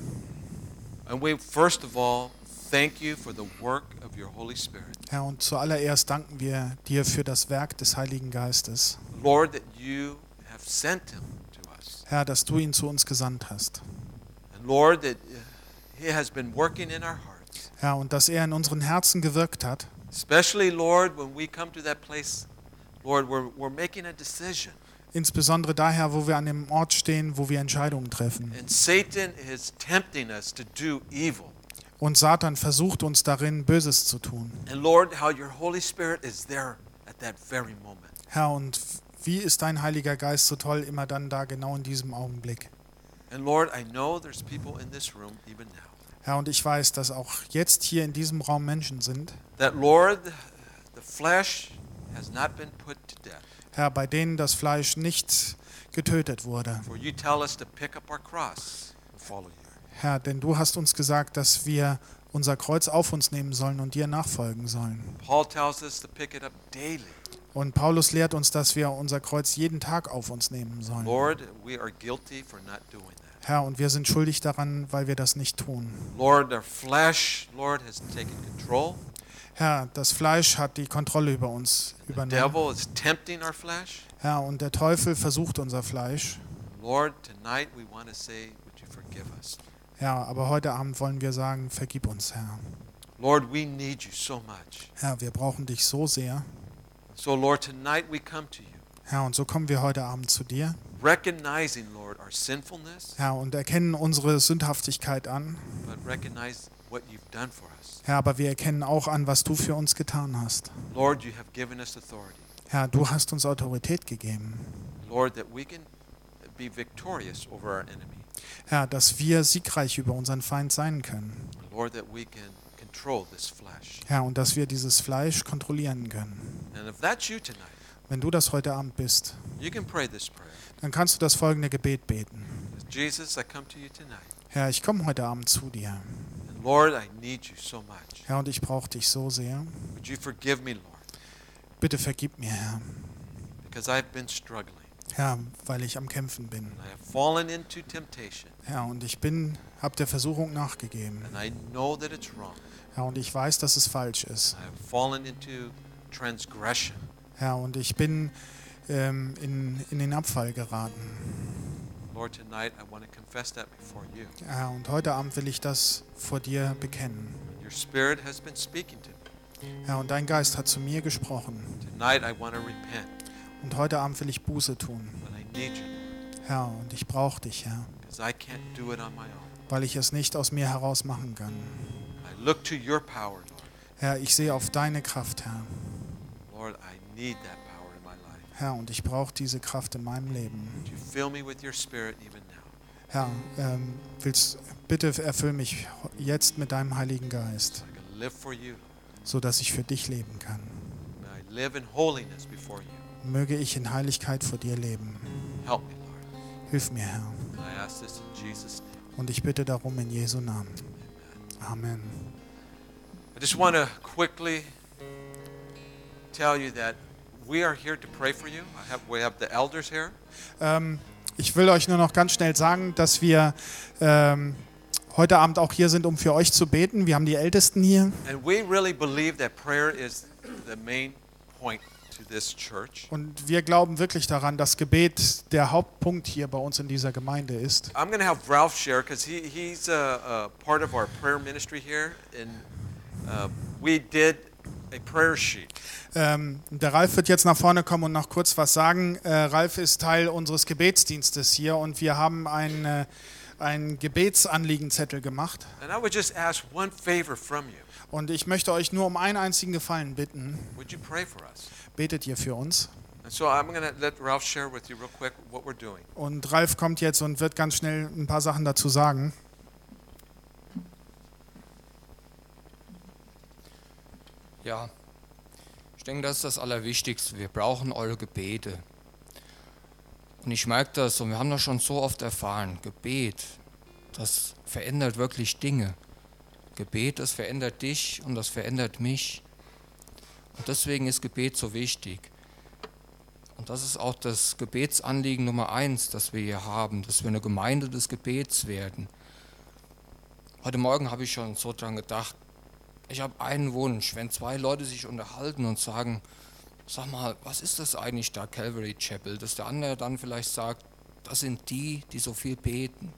And we first of all thank you for the work of your Holy Spirit. Herr, und zuallererst danken wir dir für das Werk des Heiligen Geistes. Lord, that you have sent him to us. Herr, dass du ihn zu uns gesandt hast. And Lord, that uh, he has been working in our hearts. Herr, und dass er in unseren Herzen gewirkt hat. Especially, Lord, when we come to that place, Lord, we're, we're making a decision. Insbesondere daher, wo wir an dem Ort stehen, wo wir Entscheidungen treffen. And Satan is tempting us to do evil. Und Satan versucht uns darin, Böses zu tun. And Lord, how your Holy Spirit is there at that very moment. Herr, und wie ist dein Heiliger Geist so toll immer dann da, genau in diesem Augenblick? And Lord, I know there's people in this room even now. Herr, und ich weiß, dass auch jetzt hier in diesem Raum Menschen sind, That Lord, the flesh has not been put to death. Herr, bei denen das Fleisch nicht getötet wurde. For you tell us to pick up our cross and follow you. Herr, denn du hast uns gesagt, dass wir unser Kreuz auf uns nehmen sollen und dir nachfolgen sollen. Paul tells us to pick it up daily. Und Paulus lehrt uns, dass wir unser Kreuz jeden Tag auf uns nehmen sollen. Lord, we are guilty for not doing that. Herr, und wir sind schuldig daran, weil wir das nicht tun. Lord, our flesh, Lord, has taken control. Herr, das Fleisch hat die Kontrolle über uns The übernommen. devil is tempting our flesh. Herr, und der Teufel versucht unser Fleisch. Lord, tonight we want to say, would you forgive us? Herr, aber heute Abend wollen wir sagen, vergib uns, Herr. Lord, we need you so much. Herr, wir brauchen dich so sehr. So, Lord, tonight we come to you, Herr, und so kommen wir heute Abend zu dir. recognizing, Lord, our sinfulness, Herr, und erkennen unsere Sündhaftigkeit an. but recognize what you've done for us. Herr, aber wir erkennen auch an, was du für uns getan hast. Lord, you have given us authority. Herr, du hast uns Autorität gegeben. Lord, that we can be victorious over our enemy. Herr, dass wir siegreich über unseren Feind sein können. Lord, that we can control this flesh. Herr, und dass wir dieses Fleisch kontrollieren können. And if that's you tonight, Wenn du das heute Abend bist, you can pray this prayer. dann kannst du das folgende Gebet beten. Jesus, I come to you tonight. Herr, ich komme heute Abend zu dir. And Lord, I need you so much. Herr, und ich brauche dich so sehr. Would you forgive me, Lord? Bitte vergib mir, Herr. Because I've been struggling. Herr, weil ich am Kämpfen bin. And I have fallen into temptation. Herr, und ich bin, habe der Versuchung nachgegeben. And I know that it's wrong. Herr, und ich weiß, dass es falsch ist. I have fallen into transgression. Herr, und ich bin ähm, in, in den Abfall geraten. Lord, tonight I want to confess that before you. Herr, und heute Abend will ich das vor dir bekennen. Your Spirit has been speaking to me. Herr, und dein Geist hat zu mir gesprochen. Tonight I want to repent. Und heute Abend will ich Buße tun. But I need you, Lord. Herr, und ich brauche dich, Herr, Because I can't do it on my own. weil ich es nicht aus mir heraus machen kann. I look to your power, Lord. Herr, ich sehe auf deine Kraft, Herr. Lord, I need that power in my life. Herr, und ich brauche diese Kraft in meinem Leben. Would you fill me with your Spirit even now? Herr, ähm, willst, bitte erfüll mich jetzt mit deinem Heiligen So Geist, I can live for you. so dass ich für dich leben kann. May I live in holiness before you. Möge ich in Heiligkeit vor dir leben. Help me, Lord. Hilf mir, Herr. And I ask this in Jesus' name. Und ich bitte darum in Jesu Namen. Amen. I just want to quickly tell you that we are here to pray for you. I have, we have the elders here. Ähm, ich will euch nur noch ganz schnell sagen, dass wir ähm, heute Abend auch hier sind, um für euch zu beten. Wir haben die Ältesten hier. And we really believe that prayer is the main point to this church. Und wir glauben wirklich daran, dass Gebet der Hauptpunkt hier bei uns in dieser Gemeinde ist. I'm going to have Ralph share because he, he's a, a part of our prayer ministry here. And uh, we did a prayer sheet. Ähm, der Ralf wird jetzt nach vorne kommen und noch kurz was sagen. Äh, Ralf ist Teil unseres Gebetsdienstes hier und wir haben einen, äh, einen Gebetsanliegenzettel gemacht. And I would just ask one favor from you. Und ich möchte euch nur um einen einzigen Gefallen bitten. Would you pray for us? Betet ihr für uns? And so I'm going to let Ralph share with you real quick what we're doing. Und Ralf kommt jetzt und wird ganz schnell ein paar Sachen dazu sagen. Ja, ich denke, das ist das Allerwichtigste. Wir brauchen eure Gebete. Und ich merke das, und wir haben das schon so oft erfahren, Gebet, das verändert wirklich Dinge. Gebet, das verändert dich und das verändert mich. Und deswegen ist Gebet so wichtig. Und das ist auch das Gebetsanliegen Nummer eins, das wir hier haben, dass wir eine Gemeinde des Gebets werden. Heute Morgen habe ich schon so dran gedacht, ich habe einen Wunsch, wenn zwei Leute sich unterhalten und sagen, sag mal, was ist das eigentlich da, Calvary Chapel, dass der andere dann vielleicht sagt, das sind die, die so viel beten.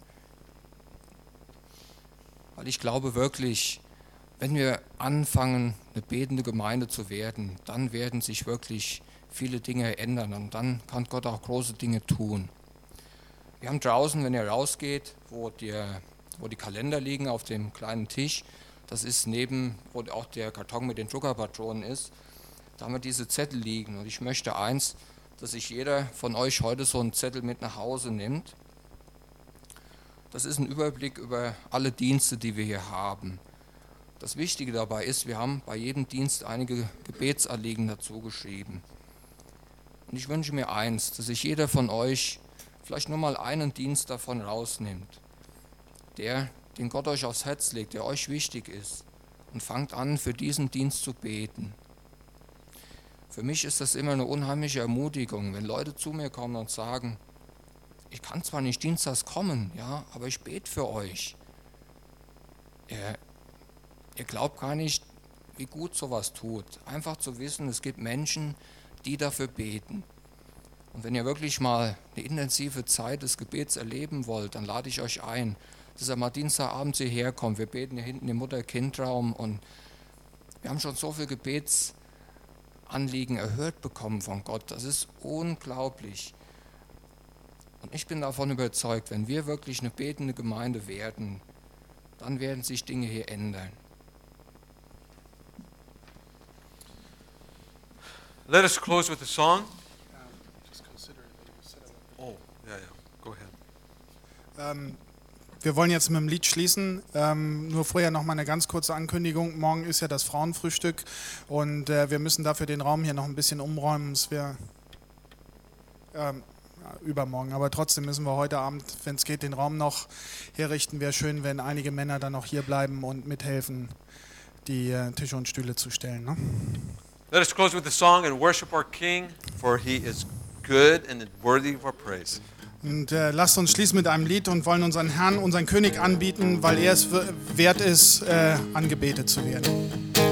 Weil ich glaube wirklich, wenn wir anfangen, eine betende Gemeinde zu werden, dann werden sich wirklich viele Dinge ändern und dann kann Gott auch große Dinge tun. Wir haben draußen, wenn ihr rausgeht, wo die, wo die Kalender liegen auf dem kleinen Tisch, das ist neben, wo auch der Karton mit den Druckerpatronen ist, da haben wir diese Zettel liegen. Und ich möchte eins, dass sich jeder von euch heute so einen Zettel mit nach Hause nimmt. Das ist ein Überblick über alle Dienste, die wir hier haben. Das Wichtige dabei ist, wir haben bei jedem Dienst einige Gebetsanliegen dazu geschrieben. Und ich wünsche mir eins, dass sich jeder von euch vielleicht nur mal einen Dienst davon rausnimmt, der, den Gott euch aufs Herz legt, der euch wichtig ist, und fangt an, für diesen Dienst zu beten. Für mich ist das immer eine unheimliche Ermutigung, wenn Leute zu mir kommen und sagen, ich kann zwar nicht dienstags kommen, ja, aber ich bete für euch. Ihr, ihr glaubt gar nicht, wie gut sowas tut. Einfach zu wissen, es gibt Menschen, die dafür beten. Und wenn ihr wirklich mal eine intensive Zeit des Gebets erleben wollt, dann lade ich euch ein, dass ihr mal Dienstagabends hierher kommt. Wir beten hier hinten im Mutter-Kind-Raum und wir haben schon so viele Gebetsanliegen erhört bekommen von Gott. Das ist unglaublich. Und ich bin davon überzeugt, wenn wir wirklich eine betende Gemeinde werden, dann werden sich Dinge hier ändern. Let us close with a song. Oh, yeah, yeah. Go ahead. Ähm, wir wollen jetzt mit dem Lied schließen. Ähm, nur vorher noch mal eine ganz kurze Ankündigung. Morgen ist ja das Frauenfrühstück und äh, wir müssen dafür den Raum hier noch ein bisschen umräumen. Es wäre ähm, ja, übermorgen, aber trotzdem müssen wir heute Abend, wenn es geht, den Raum noch herrichten. Wäre schön, wenn einige Männer dann noch hier bleiben und mithelfen, die äh, Tische und Stühle zu stellen. Ne? Let us close with a song and worship our King, for he is good and worthy of our praise. Und äh, lasst uns schließen mit einem Lied und wollen unseren Herrn, unseren König anbieten, weil er es w- wert ist, äh, angebetet zu werden.